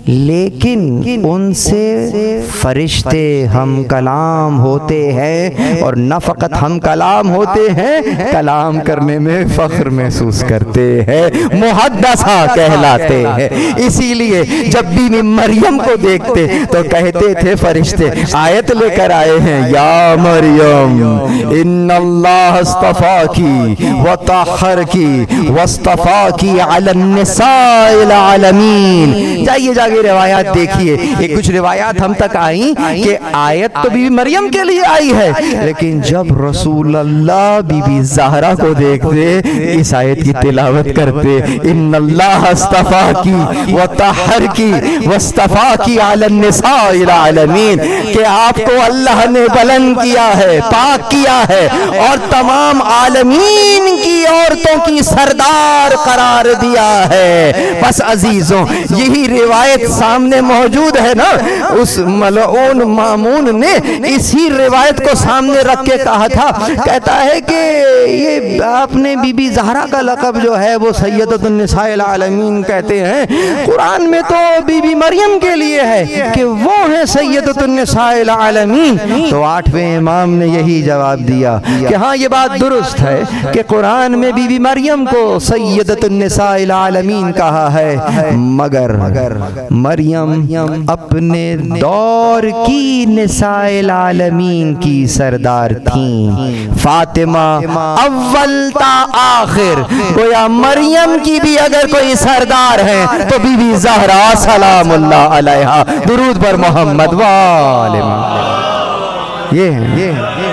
لیکن ان سے فرشتے ہم کلام ہوتے ہیں، اور نہ فقط ہم کلام ہوتے ہیں، کلام کرنے میں فخر محسوس کرتے ہیں، محدثہ کہلاتے ہیں۔ اسی لیے جب بھی مریم کو دیکھتے تو کہتے تھے فرشتے، آیت لے کر آئے ہیں، یا مریم ان اللہ اصطفاکی وطہرکی واصطفاکی علی النساء العالمین۔ جائیے جاگے روایات دیکھیے، ایک کچھ روایات ہم تک آئیں کہ آیت تو بی بی مریم کے لیے آئی ہے، لیکن جب رسول اللہ بی بی زہرا کو دیکھتے اس آیت کی تلاوت کرتے، ان اللہ اصطفاکی وطہرکی واصطفاکی علی النساء العالمین، کہ آپ کو اللہ نے بلند کیا ہے، پاک کیا ہے، اور تمام عالمین کی عورتوں کی سردار قرار دیا ہے۔ بس عزیزوں یہی روایت سامنے موجود ہے نا، اس ملعون مامون نے اسی روایت کو سامنے رکھ کے کہا تھا، کہتا ہے کہ یہ آپ نے بی بی زہرا کا لقب جو ہے وہ سیدۃ النساء العالمین کہتے ہیں، قرآن میں تو بی بی مریم کے لیے ہے کہ وہ ہے سیدۃ النساء العالمین۔ تو آٹھویں امام نے یہی جواب دیا کہ ہاں یہ بات درست ہے کہ قرآن میں بی بی مریم کو سیدۃ النساء العالمین کہا ہے، مگر مریم اپنے دور کی نساء العالمین کی سردار تھیں، فاطمہ اول تا آخر، گویا مریم کی بھی اگر کوئی سردار ہے تو بی بی زہرا سلام اللہ علیہا، درود بر محمد وآل محمد، یہ ہیں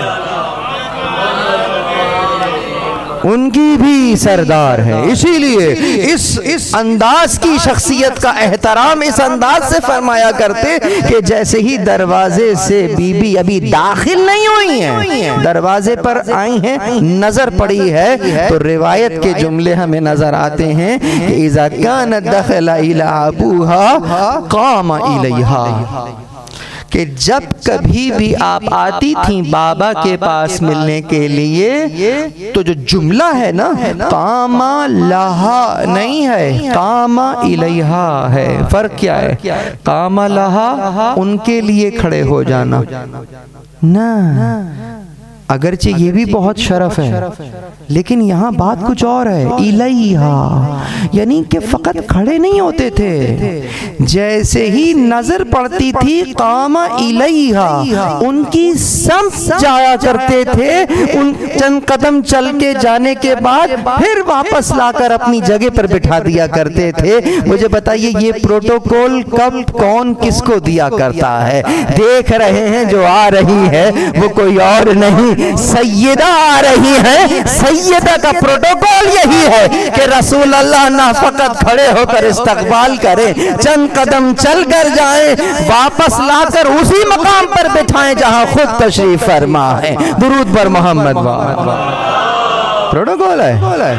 ان کی بھی سردار ہے۔ اسی لیے اس اس انداز کی شخصیت کا احترام اس انداز سے فرمایا کرتے کہ جیسے ہی دروازے سے بی بی ابھی داخل نہیں ہوئی ہیں، دروازے پر آئی ہیں، نظر پڑی ہے تو روایت کے جملے ہمیں نظر آتے ہیں کہ اذا کان دخل الی ابوہا قام الیہا، کہ جب کبھی بھی آپ آتی تھیں بابا کے پاس ملنے کے لیے تو جو جملہ ہے نا قام لہا نہیں ہے، قام الیہا ہے۔ فرق کیا ہے؟ قام لہا ان کے لیے کھڑے ہو جانا، نہ اگرچہ یہ بھی بہت شرف ہے لیکن یہاں بات کچھ اور ہے، الیہا یعنی کہ فقط کھڑے نہیں ہوتے تھے، جیسے ہی نظر پڑتی تھی قام الیہا ان کی سمت جایا کرتے تھے، ان چند قدم چل کے جانے کے بعد پھر واپس لا کر اپنی جگہ پر بٹھا دیا کرتے تھے۔ مجھے بتائیے یہ پروٹوکول کب کون کس کو دیا کرتا ہے؟ دیکھ رہے ہیں جو آ رہی ہے وہ کوئی اور نہیں، سیدہ آ رہی ہے۔ سیدہ کا پروٹوکول یہی ہے کہ رسول اللہ نہ فقط کھڑے ہو کر استقبال کریں، چند قدم چل کر جائیں، واپس لا کر اسی مقام پر بٹھائیں جہاں خود تشریف فرما ہے۔ درود بر محمد پروٹوکول ہے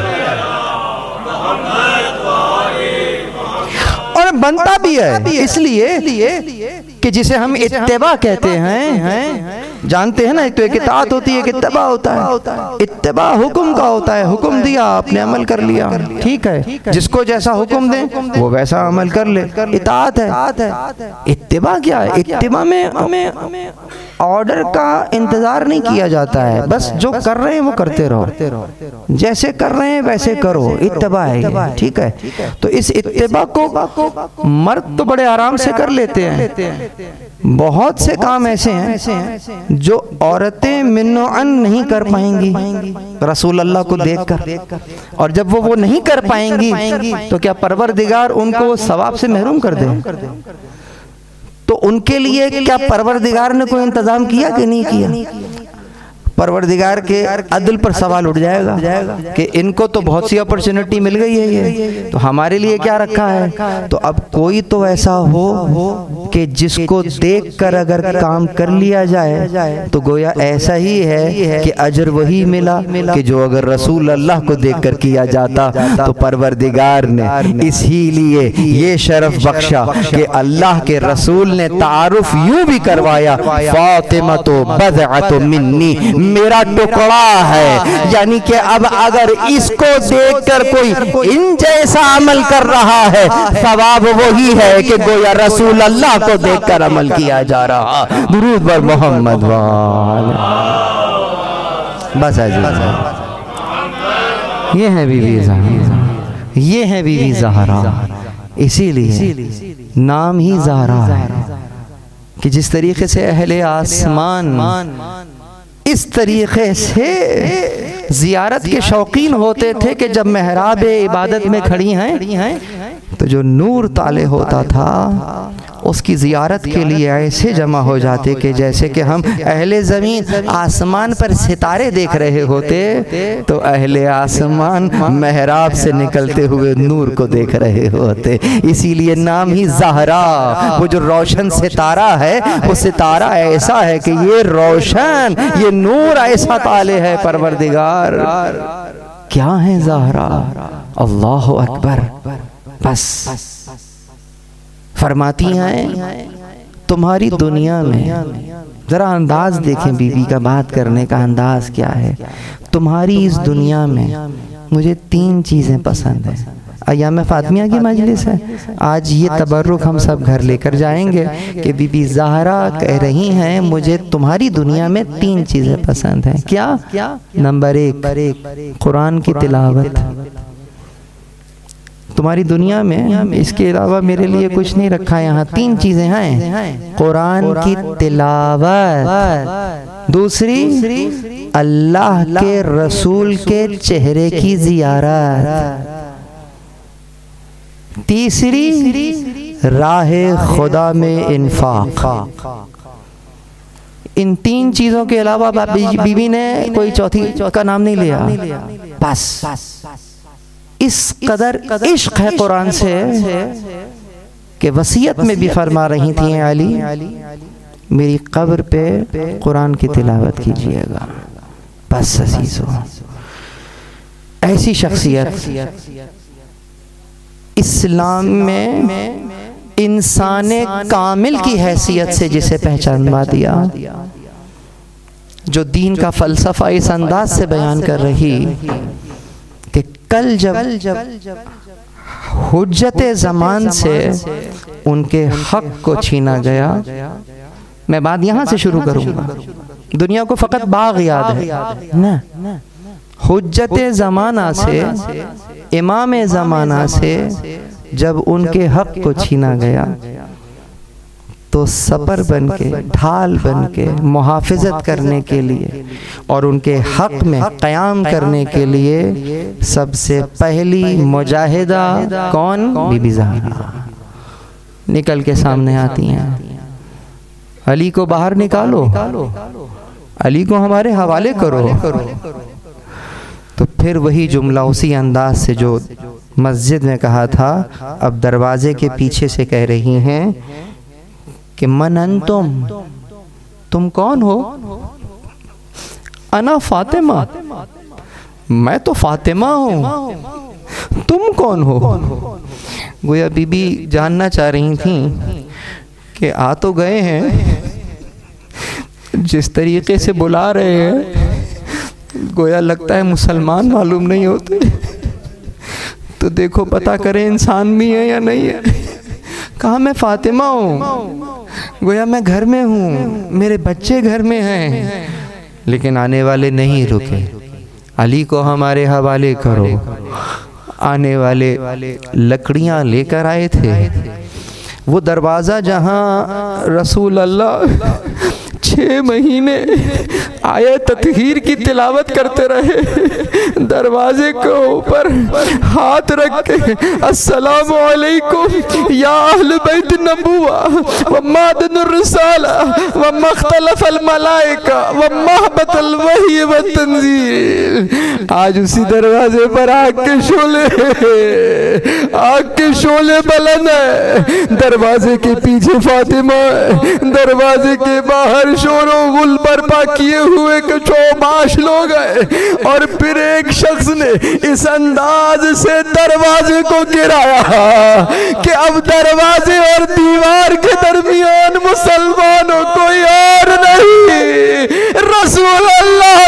اور بنتا بھی ہے، اس لیے کہ جسے ہم اتباع کہتے ہیں، جانتے ہیں نا، ایک تو ایک اطاعت ہوتی ہے، ایک اتباع ہوتا ہے۔ اتباع حکم کا ہوتا ہے، حکم دیا آپ نے عمل کر لیا، ٹھیک ہے، جس کو جیسا حکم دیں وہ ویسا عمل کر لے، اطاعت ہے۔ اتباع کیا ہے؟ اتباع میں ہمیں آرڈر کا انتظار نہیں کیا جاتا ہے، بس جو کر رہے ہیں وہ کرتے رہو، جیسے کر رہے ہیں ویسے کرو، اتباع ہے، ٹھیک ہے۔ تو اس اتباع کو مرد تو بڑے آرام سے کر لیتے ہیں، بہت سے کام ایسے ہیں جو عورتیں منعن نہیں کر پائیں گی رسول اللہ کو دیکھ کر، اور جب وہ وہ نہیں کر پائیں گی تو کیا پروردگار ان کو ثواب سے محروم کر دے؟ تو ان کے لیے کیا پروردگار نے کوئی انتظام کیا کہ نہیں کیا؟ پروردگار کے عدل پر سوال اٹھ جائے گا کہ ان کو تو بہت سی اپرچونٹی مل گئی ہے، یہ تو ہمارے لیے کیا رکھا ہے؟ تو اب کوئی تو ایسا ہو کہ جس کو دیکھ کر اگر کام کر لیا جائے تو گویا ایسا ہی ہے کہ اجر وہی ملا کہ جو اگر رسول اللہ کو دیکھ کر کیا جاتا۔ تو پروردگار نے اسی لیے یہ شرف بخشا کہ اللہ کے رسول نے تعارف یوں بھی کروایا، فاطمہ تو بضعۃ منی، میرا ٹکڑا ہے، یعنی کہ اب اگر اس کو دیکھ کر کوئی ان جیسا عمل کر رہا ہے، ثواب وہی ہے کہ گویا رسول اللہ کو دیکھ کر عمل کیا جا رہا۔ درود بر محمد وآلہ۔ بس عزیز، یہ ہے بی بی زہرا، یہ ہے بی بی زہرا، اسی لیے نام ہی زہرا ہے کہ جس طریقے سے اہل آسمان اس طریقے سے زیارت کے شوقین ہوتے تھے کہ جب محراب عبادت میں کھڑی ہیں تو جو نور طالع ہوتا تھا اس کی زیارت کے لیے ایسے جمع ہو جاتے کہ جیسے کہ ہم اہل زمین آسمان پر ستارے دیکھ رہے ہوتے تو اہل آسمان محراب سے نکلتے ہوئے نور کو دیکھ رہے ہوتے۔ اسی لیے نام ہی زہرا، وہ جو روشن ستارہ ہے، وہ ستارہ ایسا ہے کہ یہ روشن، یہ نور ایسا طالع ہے پروردگار۔ کیا ہے زہرا؟ اللہ اکبر۔ بس فرماتی ہیں تمہاری دنیا میں، ذرا انداز دیکھیں بی بی کا بات کرنے کا انداز کیا ہے، تمہاری اس دنیا میں مجھے تین چیزیں پسند ہیں۔ ایام فاطمیہ کی مجلس ہے، آج یہ تبرک ہم سب گھر لے کر جائیں گے کہ بی بی زہرا کہہ رہی ہیں مجھے تمہاری دنیا میں تین چیزیں پسند ہیں۔ کیا؟ نمبر ایک، قرآن کی تلاوت۔ تمہاری دنیا میں اس کے علاوہ میرے لیے کچھ نہیں رکھا، یہاں تین چیزیں ہیں، قرآن کی تلاوت، دوسری اللہ کے رسول کے چہرے کی زیارت، تیسری راہ خدا میں انفاق۔ ان تین چیزوں کے علاوہ بی بی نے کوئی چوتھی کا نام نہیں لیا۔ بس اس قدر عشق ہے قرآن سے کہ وصیت میں بھی فرما رہی تھیں علی میری قبر پہ قرآن کی تلاوت کیجئے گا۔ بس عزیزو، ایسی شخصیت اسلام میں انسان کامل کی حیثیت سے جسے پہچانوا دیا، جو دین کا فلسفہ اس انداز سے بیان کر رہی کہ کل جب حجت زمان سے ان کے حق کو چھینا گیا، میں بات یہاں سے شروع کروں گا، دنیا کو فقط باغ یاد ہے نا، حجت زمانہ سے، امام زمانہ سے جب ان کے حق کو چھینا گیا تو سپر بن کے، ڈھال بن کے محافظت کرنے کے لیے اور ان کے حق میں قیام کرنے کے لیے سب سے پہلی مجاہدہ کون؟ بی بی زہرا نکل کے سامنے آتی ہیں۔ علی کو باہر نکالو، علی کو ہمارے حوالے کرو۔ تو پھر وہی جملہ اسی انداز سے جو مسجد میں کہا تھا اب دروازے کے پیچھے سے کہہ رہی ہیں کہ من انتم، تم کون ہو؟ انا فاطمہ، میں تو فاطمہ ہوں، تم کون ہو؟ گویا بی بی جاننا چاہ رہی تھیں کہ آ تو گئے ہیں، جس طریقے سے بلا رہے ہیں گویا لگتا ہے مسلمان معلوم نہیں ہوتے، تو دیکھو پتہ کریں انسان بھی ہے یا نہیں ہے۔ کہا میں فاطمہ ہوں، گویا میں گھر میں ہوں، میرے بچے گھر میں ہیں، لیکن آنے والے نہیں رکے، علی کو ہمارے حوالے کرو۔ آنے والے لکڑیاں لے کر آئے تھے، وہ دروازہ جہاں رسول اللہ چھ مہینے آیت تطہیر کی تلاوت کرتے رہے، دروازے کے اوپر ہاتھ رکھ کے السلام علیکم یا اہل بیت النبوہ ومعدن الرسالہ ومختلف الملائکہ ومحبت الوحی والتنزیل، آج اسی دروازے پر آگ کے شعلے، آگ کے شعلے بلند ہیں، دروازے کے پیچھے فاطمہ، دروازے کے باہر شور و غل برپا کیے ہوئے چوباش لوگ ہیں، اور پھر ایک شخص نے اس انداز سے دروازے کو گرایا کہ اب دروازے اور دیوار کے درمیان مسلمانوں کوئی اور نہیں، رسول اللہ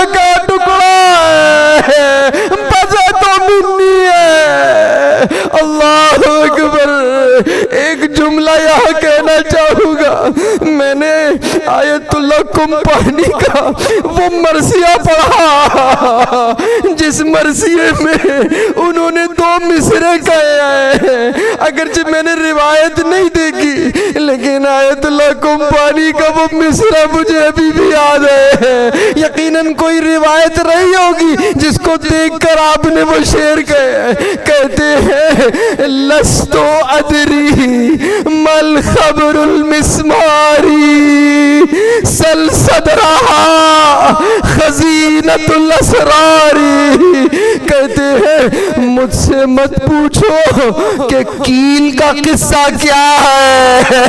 یہاں کہنا چاہوں گا، میں نے آیت اللہ کمپانی کا وہ مرثیہ پڑھا جس مرثیے میں انہوں نے دو مصرے کہے ہیں، اگرچہ میں نے روایت نہیں دیکھی لیکن آیت اللہ کمپانی کا وہ مصرع مجھے ابھی بھی یاد ہے۔ یقیناً کوئی روایت رہی ہوگی جس کو دیکھ کر آپ نے وہ شعر کہے، کہتے ہیں لستو ادری مل خبر المسماری سل صدرہا خزینت الاسراری، کہتے ہیں مجھ سے مت پوچھو کہ کیل کا قصہ کیا ہے،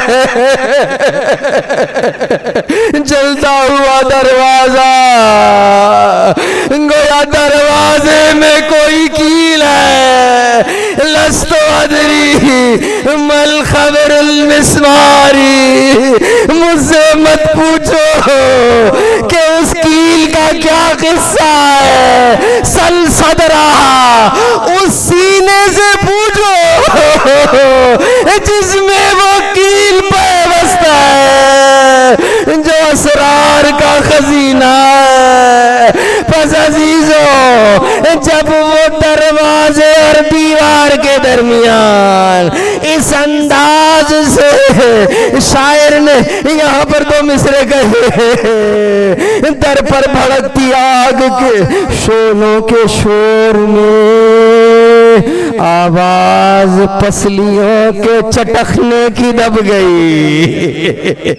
جلتا ہوا دروازہ گویا دروازے میں کوئی کیل ہے، لستو ادری مل خبر المسماری، مجھ سے مت پوچھو کہ اس کیل کا کیا قصہ ہے، سل صدرہا اس سینے سے پوچھو جس میں وہ کیل پیوستہ ہے جو اسرار کا خزینہ ہے۔ پس عزیزو جب وہ دروازے اور دیوار کے درمیان اس انداز سے شاعر نے یہاں پر دو مصرے کہے، در پر بھڑکتی آگ کے شولوں کے شور میں آواز پسلیوں کے چٹکنے کی دب گئی۔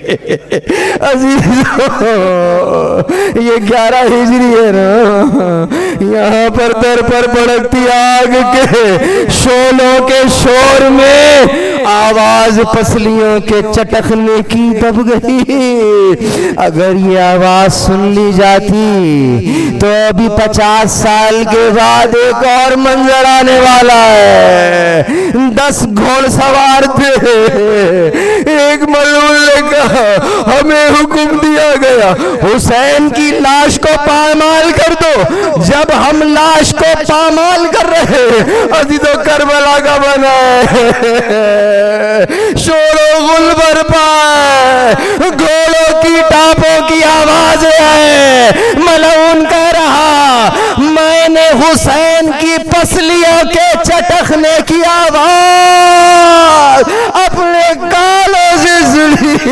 عزیزو یہ گیارہ ہجری ہے نا، یہاں پر در پر بھڑکتی آگ کے شولوں کے شور میں آواز پسلیوں کے چٹکنے کی دب گئی۔ اگر یہ آواز سن لی جاتی تو ابھی پچاس سال کے بعد ایک اور منظر آنے والا ہے۔ دس گھوڑ سوار تھے، ایک ملعون نے کہا ہمیں حکم دیا گیا حسین کی لاش کو پامال کر دو۔ جب ہم لاش کو پامال کر رہے عزیزو کربلا کا بنا شور و غل برپا ہے، گھوڑوں کی ٹاپوں کی آوازیں ہیں۔ ملعون کہہ رہا میں نے حسین کی پسلیوں کے چٹکنے کی آواز اپنے کانوں سے سنی۔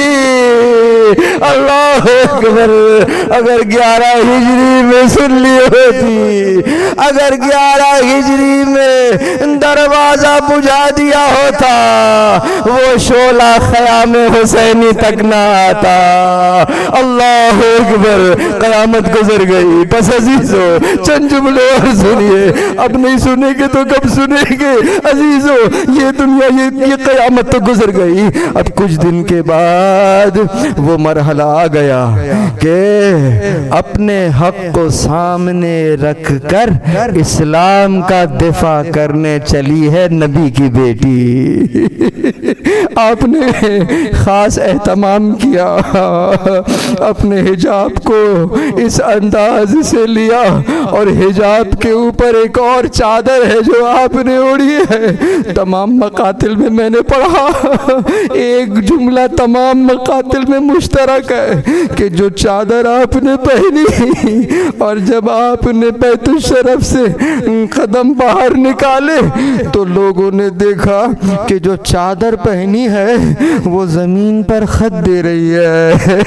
اللہ اکبر، اگر گیارہ ہجری میں سن لی ہوتی، اگر گیارہ ہجری میں دروازہ بجھا دیا ہوتا وہ شعلہ خیام حسینی تک نہ آتا۔ اللہ اکبر، قیامت گزر گئی۔ بس عزیزو چند جملے اور سنیے، اب نہیں سنیں گے تو کب سنیں گے؟ عزیزو یہ دنیا یہ, یہ قیامت تو گزر گئی، اب کچھ دن کے بعد وہ مرحلہ آ گیا کہ اپنے حق کو سامنے رکھ کر اسلام کا دفاع کرنے چلی ہے نبی کی بیٹی۔ آپ نے خاص اہتمام کیا، اپنے حجاب کو اس انداز سے لیا اور حجاب کے اوپر ایک اور چادر ہے جو آپ نے اوڑھی ہے۔ تمام مقاتل میں میں نے پڑھا ایک جملہ تمام مقاتل میں مشترک ہے کہ جو چادر آپ نے پہنی اور جب آپ نے بیت الشرف سے قدم باہر نکالے تو لوگوں نے دیکھا کہ جو چادر پہنی ہے وہ زمین پر خط دے رہی ہے،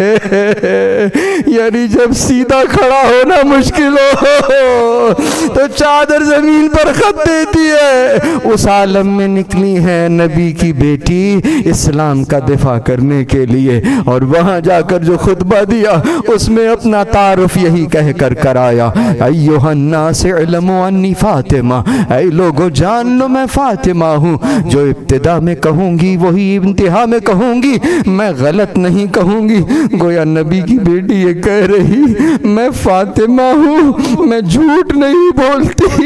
یعنی جب سیدھا کھڑا ہونا مشکل ہو تو چادر زمین پر خط دیتی ہے۔ اس عالم میں نکلی ہے نبی کی بیٹی اسلام کا دفاع کرنے کے لیے، اور وہاں جا کر جو خطبہ دیا اس میں اپنا تعارف یہی کہہ کر کرایا، ایھا الناس اعلموا انی فاطمہ، اے لوگو جان لو میں فاطمہ ہوں، جو ابتدا میں کہوں گی وہی انتہا میں کہوں گی، میں غلط نہیں کہوں گی۔ گویا نبی کی بیٹی یہ کہہ رہی میں فاطمہ ہوں، میں جھوٹ نہیں بولتی۔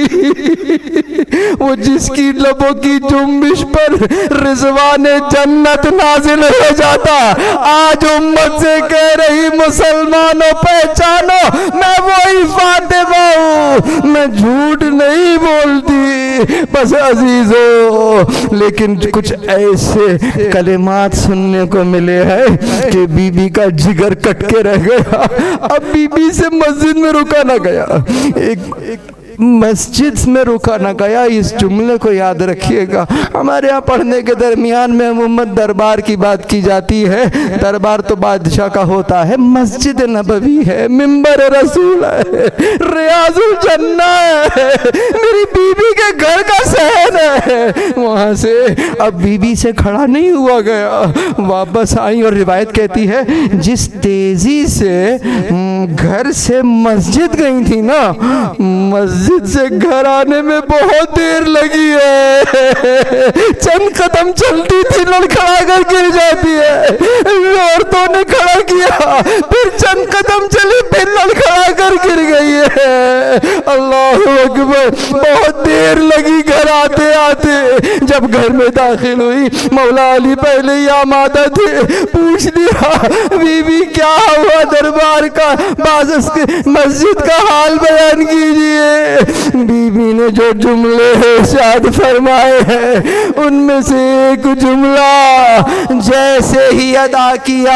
وہ جس کی لبوں کی جنبش پر رضوان جنت نازل ہو جاتا آج امت سے کہہ رہی مسلمانوں پہچانو میں وہی فاطمہ ہوں، میں جھوٹ نہیں بولتی۔ بس عزیزو لیکن کچھ ایسے کلمات سننے کو ملے ہیں کہ بی بی کا جگر کٹ کے رہ گیا۔ اب بی بی سے مسجد میں رکا نہ گیا، ایک مسجد میں رکا نہ گیا۔ اس جملے کو یاد رکھیے گا۔ ہمارے ہاں پڑھنے کے درمیان میں عموماً دربار کی بات کی جاتی ہے، دربار تو بادشاہ کا ہوتا ہے، مسجد نبوی ہے، منبر رسول ہے، ریاض الجنہ ہے، میری بی بی کے گھر کا صحن ہے۔ وہاں سے اب بی بی سے کھڑا نہیں ہوا گیا، واپس آئی اور روایت کہتی ہے جس تیزی سے گھر سے مسجد گئی تھی نا، مسجد سے گھر آنے میں بہت دیر لگی ہے۔ چند قدم چلتی تھی لڑکھڑا کر گر جاتی ہے، عورتوں نے کھڑا کیا، پھر چند قدم چلی پھر لڑکھڑا کر گر گئی ہے۔ اللہ اکبر، بہت دیر لگی گھر آتے آتے۔ جب گھر میں داخل ہوئی مولا علی پہلے ہی آمادہ تھے، پوچھ لیا بی بی کیا ہوا دربار کا، بعض مسجد کا حال بیان کیجئے۔ بی بی نے جو جملے ارشاد فرمائے ہیں ان میں سے ایک جملہ جیسے ہی ادا کیا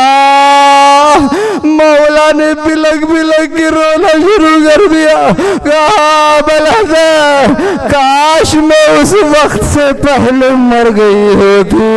مولا نے بلک بلک کے رونا شروع کر دیا۔ کہا بلحظہ کاش میں اس وقت سے پہلے مر گئی ہوتی۔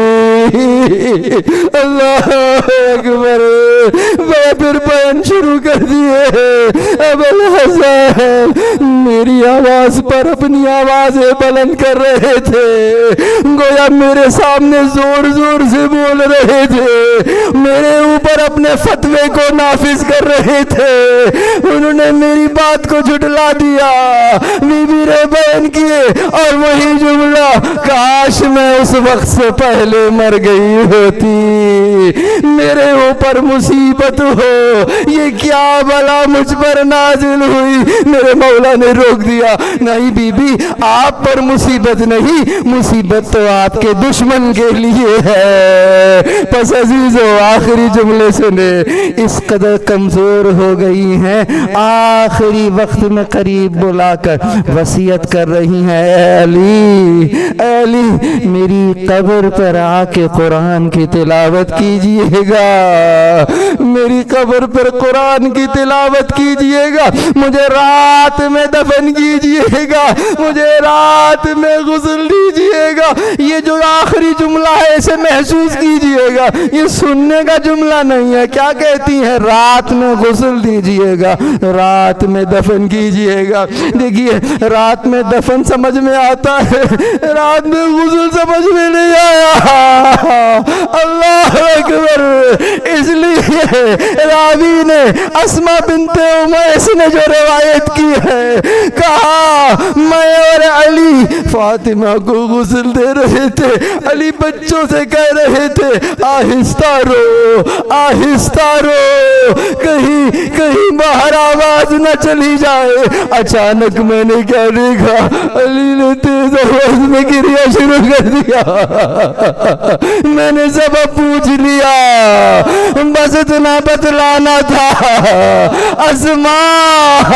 اللہ اکبر، میں پھر بیان شروع کر دیے۔ اب الحسن میری آواز پر اپنی آوازیں بلند کر رہے تھے، گویا میرے سامنے زور زور سے بول رہے تھے، میرے اوپر اپنے فتوے کو نافذ کر رہے تھے۔ انہوں نے میری بات کو جھٹلا دیا، بی بی نے بیان کیے اور وہی جملہ کاش میں اس وقت سے پہلے مر گئی ہوتی، میرے اوپر مصیبت ہو، یہ کیا بلا مجھ پر نازل ہوئی۔ میرے مولا نے روک دیا، نہیں بی بی آپ پر مصیبت نہیں، مصیبت تو آپ کے دشمن کے لیے ہے۔ پس عزیزو آخری جملے سنے، اس قدر کمزور ہو گئی ہیں، آخری وقت میں قریب بلا کر وصیت کر رہی ہیں، اے علی اے علی میری قبر پر آ کے قرآن کی تلاوت کیجئے گا، میری قبر پر قرآن کی تلاوت کیجئے گا، مجھے رات میں دفن کیجئے گا، مجھے رات میں غسل دیجئے گا۔ یہ جو آخری جملہ ہے اسے محسوس کیجئے گا، یہ سننے کا جملہ نہیں ہے۔ کیا کہتی ہیں؟ رات میں غسل دیجئے گا، رات میں دفن کیجئے گا۔ دیکھیے رات میں دفن سمجھ میں آتا ہے، رات میں غسل سمجھ میں نہیں آیا۔ اللہ اکبر، اس لیے راوی نے اسماء بنت امیس نے جو روایت کی ہے، کہا میں اور علی فاطمہ کو غسل دے رہے تھے، علی بچوں سے کہہ رہے تھے آہستہ رو آہستہ رو، کہیں کہیں باہر آواز نہ چلی جائے۔ اچانک میں نے کیا دیکھا، علی نے تیز آواز میں گریہ شروع کر دیا۔ میں نے سبب پوچھ لیا، بس اتنا بتلانا تھا، اسماء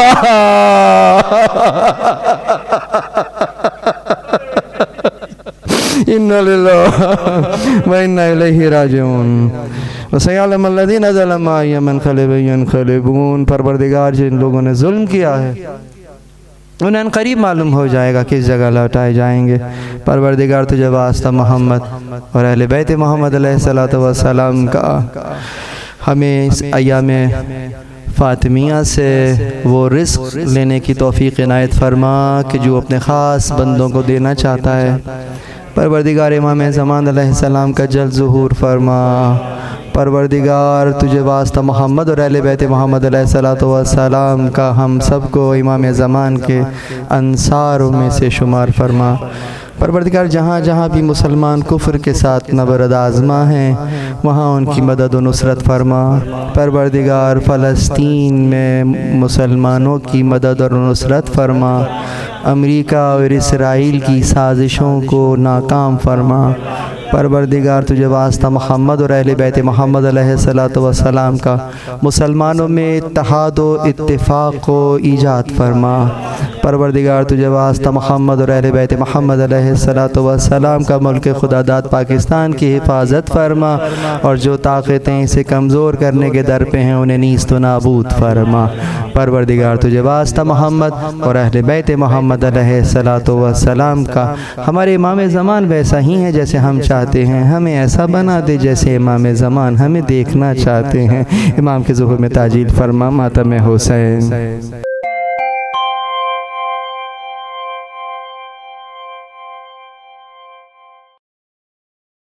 اِنَّا لِلَّهِ وَإِنَّا إِلَيْهِ رَاجِعُونَ وَسَيَعْلَمَ الَّذِينَ ظَلَمُوا أَيَّ مَنْقَلِبٍ يَنْقَلِبُونَ۔ پروردگار جن لوگوں نے ظلم کیا ہے انہیں قریب معلوم ہو جائے گا کس جگہ لوٹائے جائیں گے۔ پروردگار تجھے واسطہ محمد اور اہل بیت محمد علیہ السلام کا ہمیں اس ایام فاطمیہ سے وہ رزق لینے کی توفیق عنایت فرما کہ جو اپنے خاص بندوں کو دینا چاہتا ہے۔ پروردگار امام زمان علیہ السلام کا جلد ظہور فرما۔ پروردگار تجھے واسطہ محمد اور اہل بیت محمد علیہ السلام کا ہم سب کو امام زمان کے انصاروں میں سے شمار فرما۔ پروردگار جہاں جہاں بھی مسلمان کفر کے ساتھ نبرد آزما ہیں وہاں ان کی مدد و نصرت فرما۔ پروردگار فلسطین میں مسلمانوں کی مدد اور نصرت فرما۔ امریکہ اور اسرائیل کی سازشوں کو ناکام فرما۔ پروردگار تجھے واسطہ محمد اور اہل بیت محمد علیہ الصلوۃ والسلام کا مسلمانوں میں اتحاد و اتفاق کو ایجاد فرما۔ پروردگار تجھے واسطہ محمد اور اہل بیت محمد علیہ الصلوۃ والسلام کا ملک خدا داد پاکستان کی حفاظت فرما، اور جو طاقتیں اسے کمزور کرنے کے در پہ ہیں انہیں نیست و نابود فرما۔ پروردگار تجھے واسطہ محمد اور اہل بیت محمد علیہ الصلوۃ والسلام کا ہمارے امام زمان ویسا ہی ہے جیسے ہم چاہتے ہیں، ہمیں ایسا بنا دے جیسے امام زمان ہمیں دیکھنا چاہتے ہیں۔ امام کے ظہور میں تعجیل فرما، ماتم حسین۔